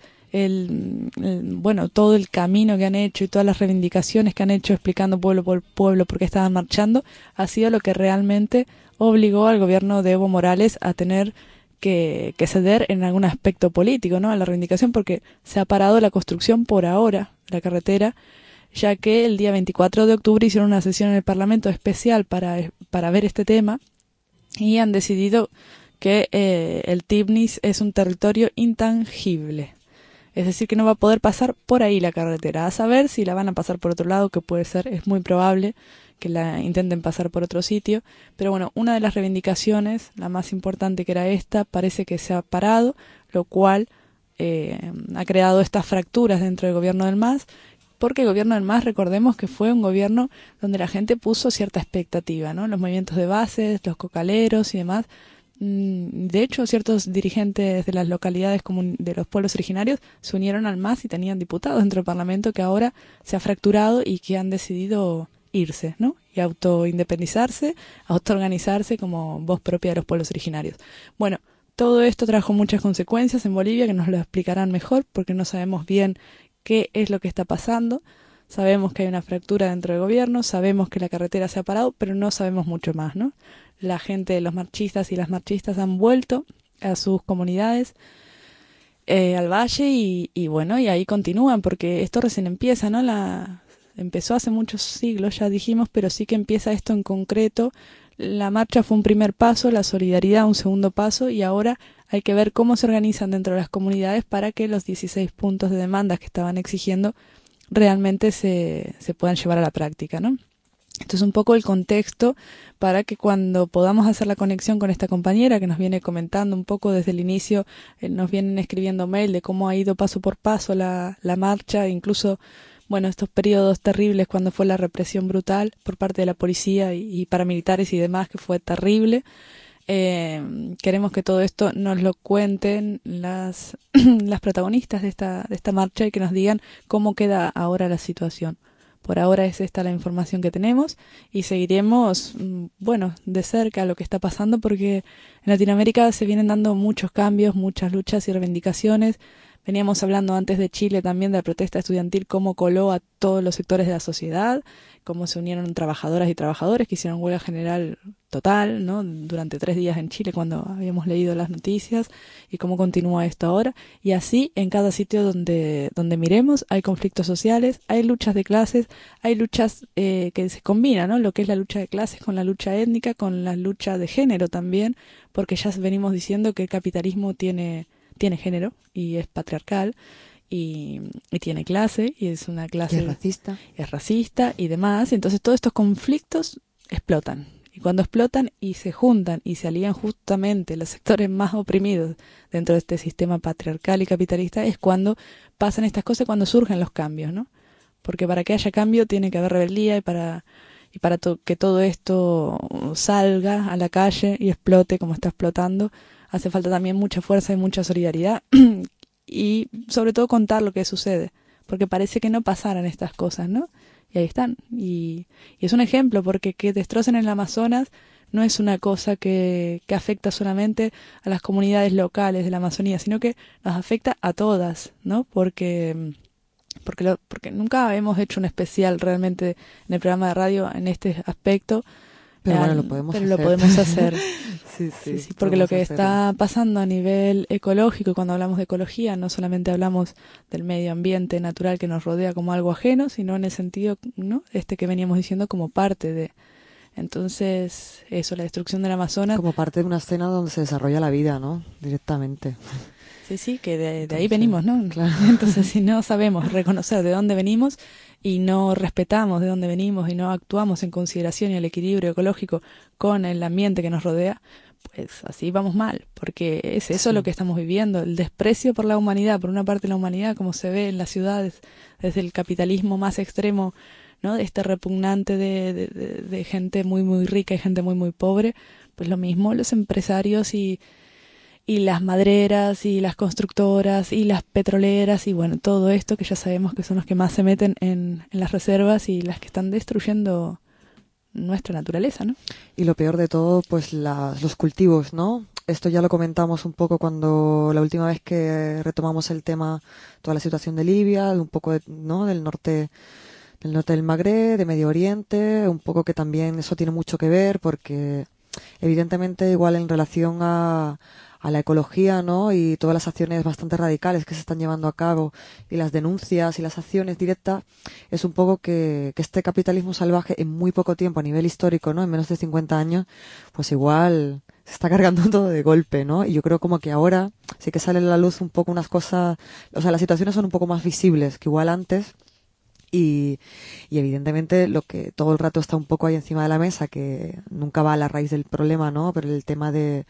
bueno, todo el camino que han hecho y todas las reivindicaciones que han hecho explicando pueblo por pueblo por qué estaban marchando, ha sido lo que realmente obligó al gobierno de Evo Morales a tener que ceder en algún aspecto político, ¿no? A la reivindicación, porque se ha parado la construcción por ahora, la carretera, ya que el día 24 de octubre hicieron una sesión en el Parlamento especial para ver este tema y han decidido que el Tibnis es un territorio intangible. Es decir, que no va a poder pasar por ahí la carretera. A saber si la van a pasar por otro lado, que puede ser, es muy probable que la intenten pasar por otro sitio. Pero bueno, una de las reivindicaciones, la más importante que era esta, parece que se ha parado, lo cual ha creado estas fracturas dentro del gobierno del MAS, porque el gobierno del MAS, recordemos que fue un gobierno donde la gente puso cierta expectativa, ¿no? Los movimientos de bases, los cocaleros y demás. De hecho, ciertos dirigentes de las localidades de los pueblos originarios se unieron al MAS y tenían diputados dentro del Parlamento que ahora se ha fracturado y que han decidido irse, ¿no? Y autoindependizarse, autoorganizarse como voz propia de los pueblos originarios. Bueno, todo esto trajo muchas consecuencias en Bolivia que nos lo explicarán mejor porque no sabemos bien qué es lo que está pasando. Sabemos que hay una fractura dentro del gobierno, sabemos que la carretera se ha parado, pero no sabemos mucho más, ¿no? La gente, los marchistas y las marchistas han vuelto a sus comunidades, al valle y bueno, y ahí continúan porque esto recién empieza, ¿no? Empezó hace muchos siglos, ya dijimos, pero sí que empieza esto en concreto. La marcha fue un primer paso, la solidaridad un segundo paso y ahora hay que ver cómo se organizan dentro de las comunidades para que los 16 puntos de demandas que estaban exigiendo realmente se puedan llevar a la práctica, ¿no? Esto es un poco el contexto para que cuando podamos hacer la conexión con esta compañera que nos viene comentando un poco desde el inicio, nos vienen escribiendo mail de cómo ha ido paso por paso la marcha, incluso, bueno, estos periodos terribles cuando fue la represión brutal por parte de la policía y paramilitares y demás, que fue terrible. Queremos que todo esto nos lo cuenten las protagonistas de esta marcha y que nos digan cómo queda ahora la situación. Por ahora es esta la información que tenemos y seguiremos, bueno, de cerca lo que está pasando porque en Latinoamérica se vienen dando muchos cambios, muchas luchas y reivindicaciones. Veníamos hablando antes de Chile también de la protesta estudiantil, cómo coló a todos los sectores de la sociedad, cómo se unieron trabajadoras y trabajadores que hicieron huelga general total, ¿no? Durante 3 días en Chile cuando habíamos leído las noticias y cómo continúa esto ahora. Y así en cada sitio donde miremos hay conflictos sociales, hay luchas de clases, hay luchas que se combinan, ¿no? Lo que es la lucha de clases con la lucha étnica, con la lucha de género también, porque ya venimos diciendo que el capitalismo tiene género y es patriarcal y tiene clase y es una clase es racista y demás. Entonces todos estos conflictos explotan y cuando explotan y se juntan y se alían justamente los sectores más oprimidos dentro de este sistema patriarcal y capitalista es cuando pasan estas cosas, cuando surgen los cambios, ¿no? Porque para que haya cambio tiene que haber rebeldía y para que todo esto salga a la calle y explote como está explotando hace falta también mucha fuerza y mucha solidaridad y sobre todo contar lo que sucede, porque parece que no pasaran estas cosas, ¿no? Y ahí están. Y es un ejemplo, porque que destrocen el Amazonas no es una cosa que afecta solamente a las comunidades locales de la Amazonía, sino que nos afecta a todas, ¿no? Porque nunca hemos hecho un especial realmente en el programa de radio en este aspecto. Pero bueno, lo podemos hacer. Sí, porque lo que está pasando a nivel ecológico, y cuando hablamos de ecología, no solamente hablamos del medio ambiente natural que nos rodea como algo ajeno, sino en el sentido, ¿no? Que veníamos diciendo como parte de. Entonces, eso, la destrucción del Amazonas. Como parte de una escena donde se desarrolla la vida, ¿no? Directamente. Sí, que de ahí venimos, ¿no? Claro. Entonces, si no sabemos reconocer de dónde venimos y no respetamos de dónde venimos y no actuamos en consideración y el equilibrio ecológico con el ambiente que nos rodea, pues así vamos mal, porque es eso lo que estamos viviendo, el desprecio por la humanidad, por una parte la humanidad, como se ve en las ciudades, desde el capitalismo más extremo, ¿no? Este repugnante de gente muy, muy rica y gente muy, muy pobre, pues lo mismo los empresarios y las madereras y las constructoras y las petroleras y bueno, todo esto que ya sabemos que son los que más se meten en las reservas y las que están destruyendo nuestra naturaleza, ¿no? Y lo peor de todo, pues los cultivos, ¿no? Esto ya lo comentamos un poco cuando la última vez que retomamos el tema, toda la situación de Libia, un poco ¿no? del norte del Magreb, de Medio Oriente, un poco que también eso tiene mucho que ver porque evidentemente igual en relación a la ecología, ¿no? Y todas las acciones bastante radicales que se están llevando a cabo y las denuncias y las acciones directas, es un poco que este capitalismo salvaje en muy poco tiempo a nivel histórico, ¿no? En menos de 50 años, pues igual se está cargando todo de golpe, ¿no? Y yo creo como que ahora sí que sale a la luz un poco unas cosas, o sea, las situaciones son un poco más visibles que igual antes. Y evidentemente lo que todo el rato está un poco ahí encima de la mesa, que nunca va a la raíz del problema, ¿no? Pero el tema del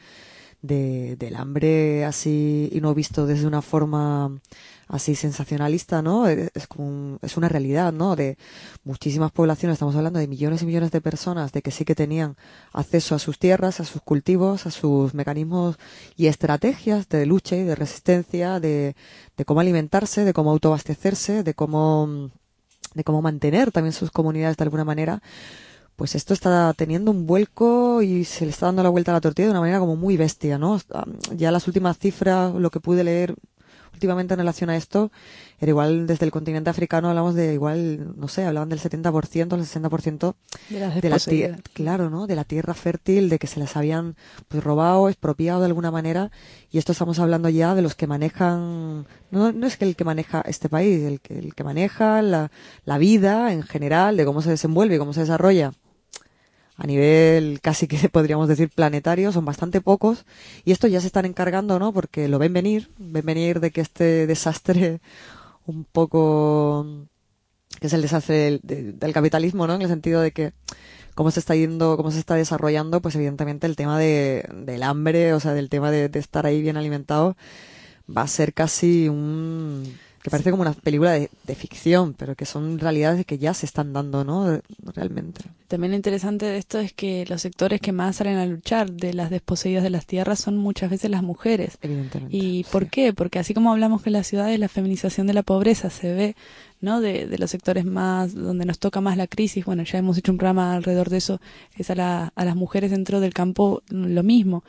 hambre así y no visto desde una forma así sensacionalista, ¿no? Es una realidad, ¿no? De muchísimas poblaciones, estamos hablando de millones y millones de personas de que sí que tenían acceso a sus tierras, a sus cultivos, a sus mecanismos y estrategias de lucha y de resistencia, de cómo alimentarse, de cómo autoabastecerse, de cómo mantener también sus comunidades de alguna manera. Pues esto está teniendo un vuelco y se le está dando la vuelta a la tortilla de una manera como muy bestia, ¿no? Ya las últimas cifras, lo que pude leer últimamente en relación a esto, era igual desde el continente africano hablamos de igual, no sé, hablaban del 70%, el 60% de la tierra, claro, ¿no? De la tierra fértil, de que se les habían pues robado, expropiado de alguna manera, y esto estamos hablando ya de los que manejan, no es que el que maneja este país, el que maneja la vida en general, de cómo se desenvuelve y cómo se desarrolla a nivel casi que podríamos decir planetario, son bastante pocos y esto ya se están encargando, ¿no? Porque lo ven venir de que este desastre un poco que es el desastre del capitalismo, ¿no? En el sentido de que cómo se está yendo, cómo se está desarrollando, pues evidentemente el tema del hambre, o sea, del tema de estar ahí bien alimentado va a ser casi que parece como una película de ficción, pero que son realidades que ya se están dando, ¿no? Realmente. También lo interesante de esto es que los sectores que más salen a luchar de las desposeídas de las tierras son muchas veces las mujeres. Evidentemente. ¿Y por qué? Porque así como hablamos que en las ciudades la feminización de la pobreza se ve, ¿no? De los sectores más, donde nos toca más la crisis, bueno, ya hemos hecho un programa alrededor de eso, es a las mujeres dentro del campo lo mismo.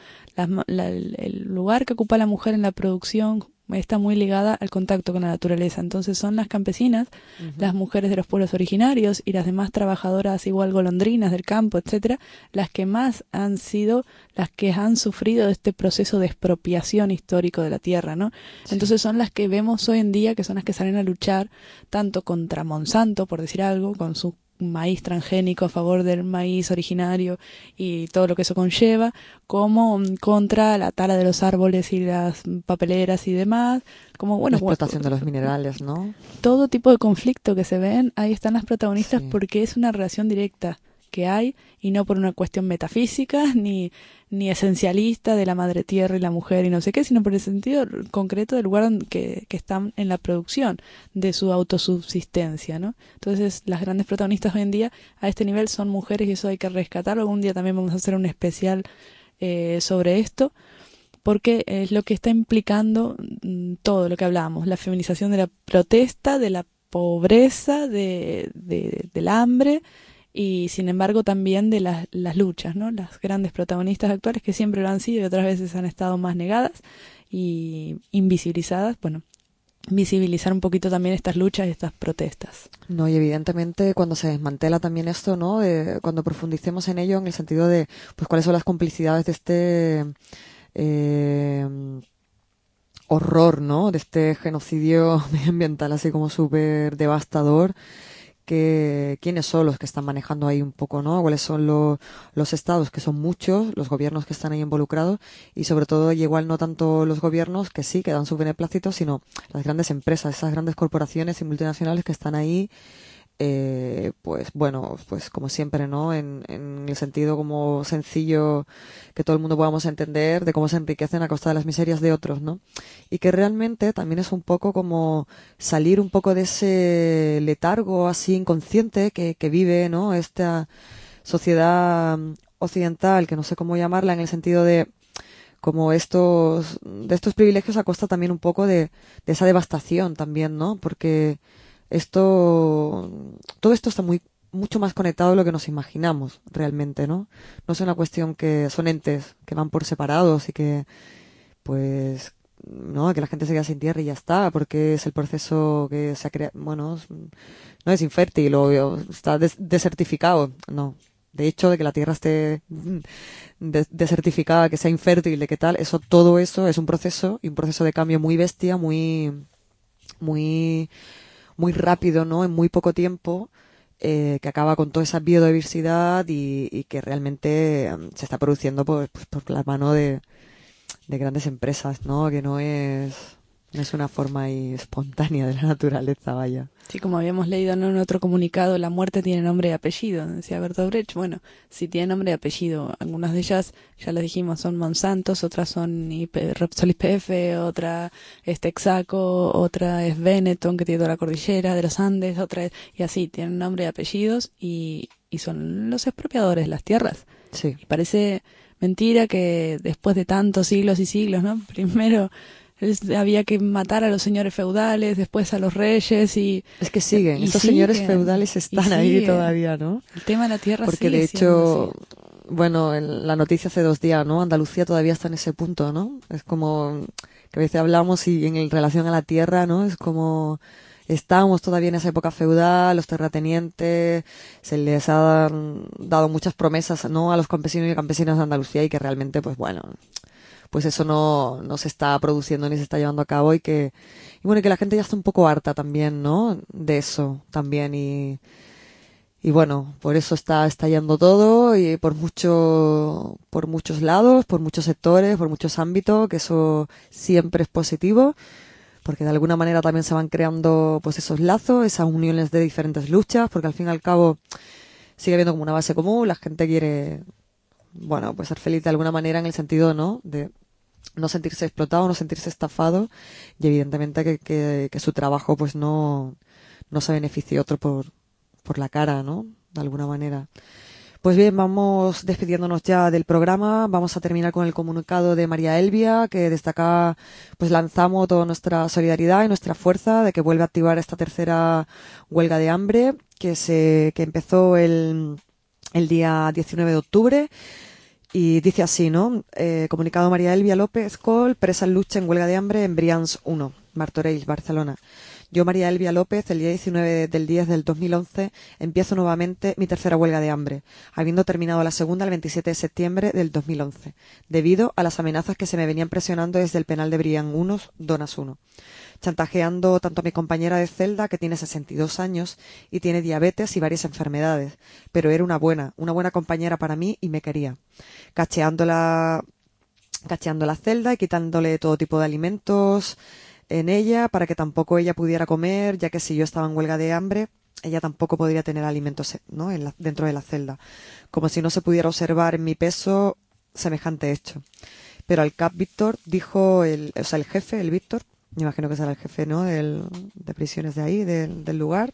El lugar que ocupa la mujer en la producción está muy ligada al contacto con la naturaleza. Entonces son las campesinas, las mujeres de los pueblos originarios y las demás trabajadoras igual golondrinas del campo, etcétera, las que más han sido las que han sufrido este proceso de expropiación histórico de la tierra, ¿no? Sí. Entonces son las que vemos hoy en día, que son las que salen a luchar tanto contra Monsanto, por decir algo, con su maíz transgénico a favor del maíz originario y todo lo que eso conlleva, como contra la tala de los árboles y las papeleras y demás, como bueno, la explotación de los minerales, ¿no? Todo tipo de conflicto que se ven, ahí están las protagonistas, sí. Porque es una relación directa que hay y no por una cuestión metafísica ni esencialista de la madre tierra y la mujer y no sé qué, sino por el sentido concreto del lugar que están en la producción de su autosubsistencia, ¿no? Entonces las grandes protagonistas hoy en día a este nivel son mujeres y eso hay que rescatarlo. Algún día también vamos a hacer un especial sobre esto, porque es lo que está implicando todo lo que hablábamos, la feminización de la protesta, de la pobreza, del hambre, y sin embargo también de las luchas, ¿no? Las grandes protagonistas actuales que siempre lo han sido y otras veces han estado más negadas y invisibilizadas, bueno, visibilizar un poquito también estas luchas y estas protestas. No, y evidentemente cuando se desmantela también esto, ¿no? Cuando profundicemos en ello en el sentido de pues cuáles son las complicidades de este horror, ¿no? De este genocidio medioambiental así como súper devastador. ¿Quiénes son los que están manejando ahí un poco, ¿no? ¿Cuáles son los estados, que son muchos, los gobiernos que están ahí involucrados y sobre todo igual no tanto los gobiernos que sí, que dan su beneplácito, sino las grandes empresas, esas grandes corporaciones y multinacionales que están ahí pues bueno, pues como siempre, ¿no? En el sentido como sencillo que todo el mundo podamos entender de cómo se enriquecen a costa de las miserias de otros, ¿no? Y que realmente también es un poco como salir un poco de ese letargo así inconsciente que vive, ¿no? Esta sociedad occidental, que no sé cómo llamarla, en el sentido de como de estos privilegios a costa también un poco de esa devastación también, ¿no? Porque todo esto está mucho más conectado de lo que nos imaginamos realmente, ¿no? No es una cuestión que son entes que van por separados y que, pues, no, que la gente se queda sin tierra y ya está, porque es el proceso que se ha creado, bueno, no es infértil o está desertificado, no. De hecho, de que la tierra esté desertificada, que sea infértil, de que tal, todo eso es un proceso, y un proceso de cambio muy bestia, muy rápido, ¿no? En muy poco tiempo, que acaba con toda esa biodiversidad y que realmente se está produciendo por la mano de grandes empresas, ¿no? Que no es una forma ahí espontánea de la naturaleza, vaya. Sí, como habíamos leído en otro comunicado, la muerte tiene nombre y apellido, decía Bertolt Brecht. Bueno, sí tiene nombre y apellido. Algunas de ellas, ya les dijimos, son Monsantos, otras son Repsol YPF, otra es Texaco, otra es Benetton, que tiene toda la cordillera de los Andes, y así, tienen nombre y apellidos y son los expropiadores de las tierras. Sí. Y parece mentira que después de tantos siglos y siglos, ¿no? Primero había que matar a los señores feudales, después a los reyes y... Es que siguen, estos señores feudales están ahí todavía, ¿no? El tema de la tierra porque de hecho, bueno, en la noticia hace 2 días, ¿no? Andalucía todavía está en ese punto, ¿no? Es como que a veces hablamos y en relación a la tierra, ¿no? Es como... Estamos todavía en esa época feudal, los terratenientes, se les ha dado muchas promesas, ¿no? A los campesinos y campesinas de Andalucía y que realmente, pues bueno... pues eso no se está produciendo ni se está llevando a cabo y bueno, que la gente ya está un poco harta también, ¿no? De eso también y bueno, por eso está estallando todo y por muchos lados, por muchos sectores, por muchos ámbitos, que eso siempre es positivo, porque de alguna manera también se van creando pues esos lazos, esas uniones de diferentes luchas, porque al fin y al cabo sigue habiendo como una base común, la gente quiere, bueno, pues ser feliz de alguna manera en el sentido, ¿no? De no sentirse explotado, no sentirse estafado y evidentemente que su trabajo pues no se beneficie otro por la cara, ¿no? De alguna manera. Pues bien, vamos despidiéndonos ya del programa, vamos a terminar con el comunicado de María Elvia, que desde acá pues lanzamos toda nuestra solidaridad y nuestra fuerza de que vuelve a activar esta tercera huelga de hambre que empezó el día 19 de octubre. Y dice así, ¿no? Comunicado María Elvia López Col, presa en lucha en huelga de hambre en Brians 1, Martorell, Barcelona. Yo, María Elvia López, el día 19 del 10 del 2011, empiezo nuevamente mi tercera huelga de hambre, habiendo terminado la segunda el 27 de septiembre del 2011, debido a las amenazas que se me venían presionando desde el penal de Brians 1, Donas 1. Chantajeando tanto a mi compañera de celda, que tiene 62 años y tiene diabetes y varias enfermedades, pero era una buena compañera para mí y me quería. Cacheando la celda y quitándole todo tipo de alimentos en ella para que tampoco ella pudiera comer, ya que si yo estaba en huelga de hambre, ella tampoco podría tener alimentos, ¿no? Dentro de la celda. Como si no se pudiera observar en mi peso semejante hecho. Pero al Cap Víctor dijo el jefe, el Víctor, me imagino que será el jefe, ¿no? De prisiones de ahí, del lugar.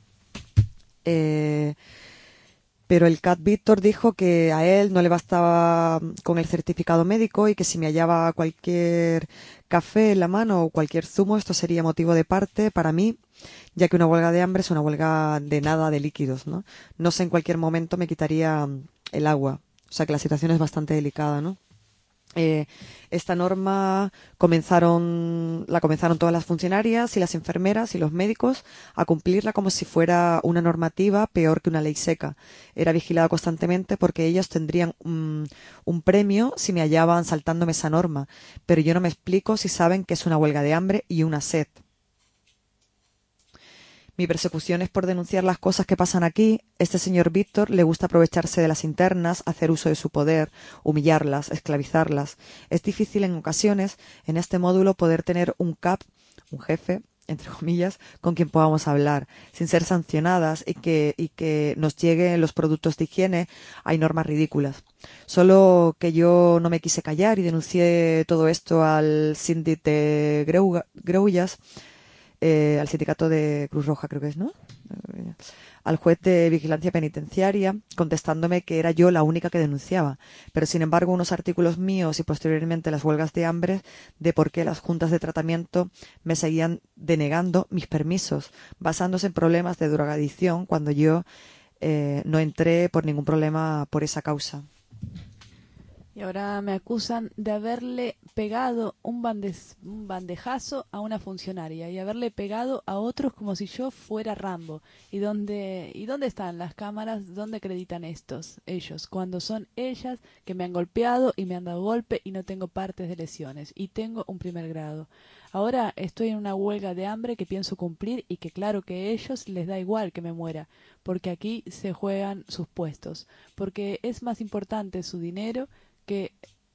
Pero el Cap Víctor dijo que a él no le bastaba con el certificado médico y que si me hallaba cualquier café en la mano o cualquier zumo, esto sería motivo de parte para mí, ya que una huelga de hambre es una huelga de nada de líquidos, ¿no? No sé, en cualquier momento me quitaría el agua. O sea que la situación es bastante delicada, ¿no? Esta norma la comenzaron todas las funcionarias y las enfermeras y los médicos a cumplirla como si fuera una normativa peor que una ley seca. Era vigilada constantemente porque ellos tendrían un premio si me hallaban saltándome esa norma, pero yo no me explico si saben que es una huelga de hambre y una sed. Mi persecución es por denunciar las cosas que pasan aquí. Este señor Víctor le gusta aprovecharse de las internas, hacer uso de su poder, humillarlas, esclavizarlas. Es difícil en ocasiones, en este módulo, poder tener un cap, un jefe, entre comillas, con quien podamos hablar, sin ser sancionadas y que nos lleguen los productos de higiene. Hay normas ridículas. Solo que yo no me quise callar y denuncié todo esto al síndic de Greullas, al sindicato de Cruz Roja, creo que es, ¿no? Al juez de vigilancia penitenciaria, contestándome que era yo la única que denunciaba. Pero, sin embargo, unos artículos míos y posteriormente las huelgas de hambre de por qué las juntas de tratamiento me seguían denegando mis permisos, basándose en problemas de drogadicción, cuando yo no entré por ningún problema por esa causa. Y ahora me acusan de haberle pegado un bandejazo a una funcionaria y haberle pegado a otros como si yo fuera Rambo. ¿Y dónde están las cámaras? ¿Dónde acreditan ellos? Cuando son ellas que me han golpeado y me han dado golpe y no tengo partes de lesiones y tengo un 1er grado. Ahora estoy en una huelga de hambre que pienso cumplir y que claro que a ellos les da igual que me muera, porque aquí se juegan sus puestos, porque es más importante su dinero que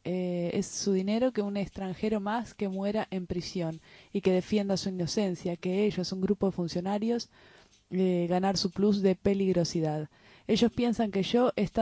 un extranjero más que muera en prisión y que defienda su inocencia, que ellos, un grupo de funcionarios, ganar su plus de peligrosidad. Ellos piensan que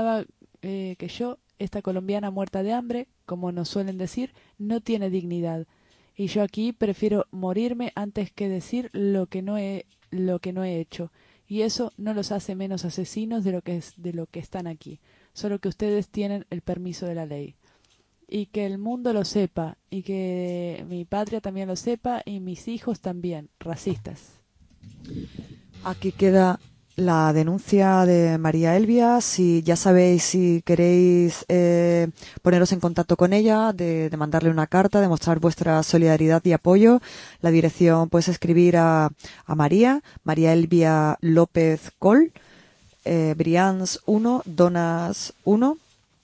esta colombiana muerta de hambre, como nos suelen decir, no tiene dignidad. Y yo aquí prefiero morirme antes que decir lo que no he hecho. Y eso no los hace menos asesinos de lo que están aquí. Solo que ustedes tienen el permiso de la ley. Y que el mundo lo sepa, y que mi patria también lo sepa, y mis hijos también, racistas. Aquí queda la denuncia de María Elvia. Si ya sabéis, si queréis poneros en contacto con ella, de mandarle una carta, de mostrar vuestra solidaridad y apoyo, la dirección puedes escribir a María Elvia López Col, Brians 1, Donas 1,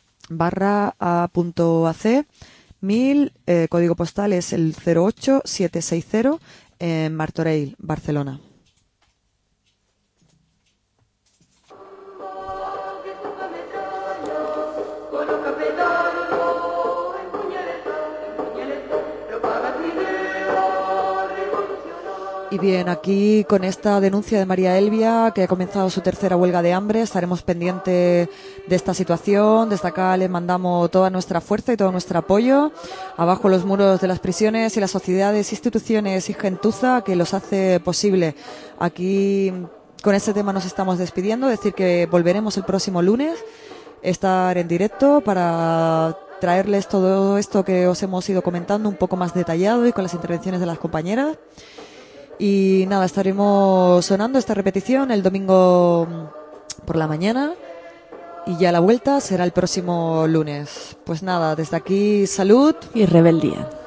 /a.ac, 1000, código postal es el 08760, en Martorell, Barcelona. Y bien, aquí con esta denuncia de María Elvia, que ha comenzado su 3ª huelga de hambre, estaremos pendientes de esta situación. Desde acá les mandamos toda nuestra fuerza y todo nuestro apoyo. Abajo los muros de las prisiones y las sociedades, instituciones y gentuza que los hace posible. Aquí con este tema nos estamos despidiendo, decir que volveremos el próximo lunes, estar en directo para traerles todo esto que os hemos ido comentando un poco más detallado y con las intervenciones de las compañeras. Y nada, estaremos sonando esta repetición el domingo por la mañana y ya la vuelta será el próximo lunes. Pues nada, desde aquí salud y rebeldía.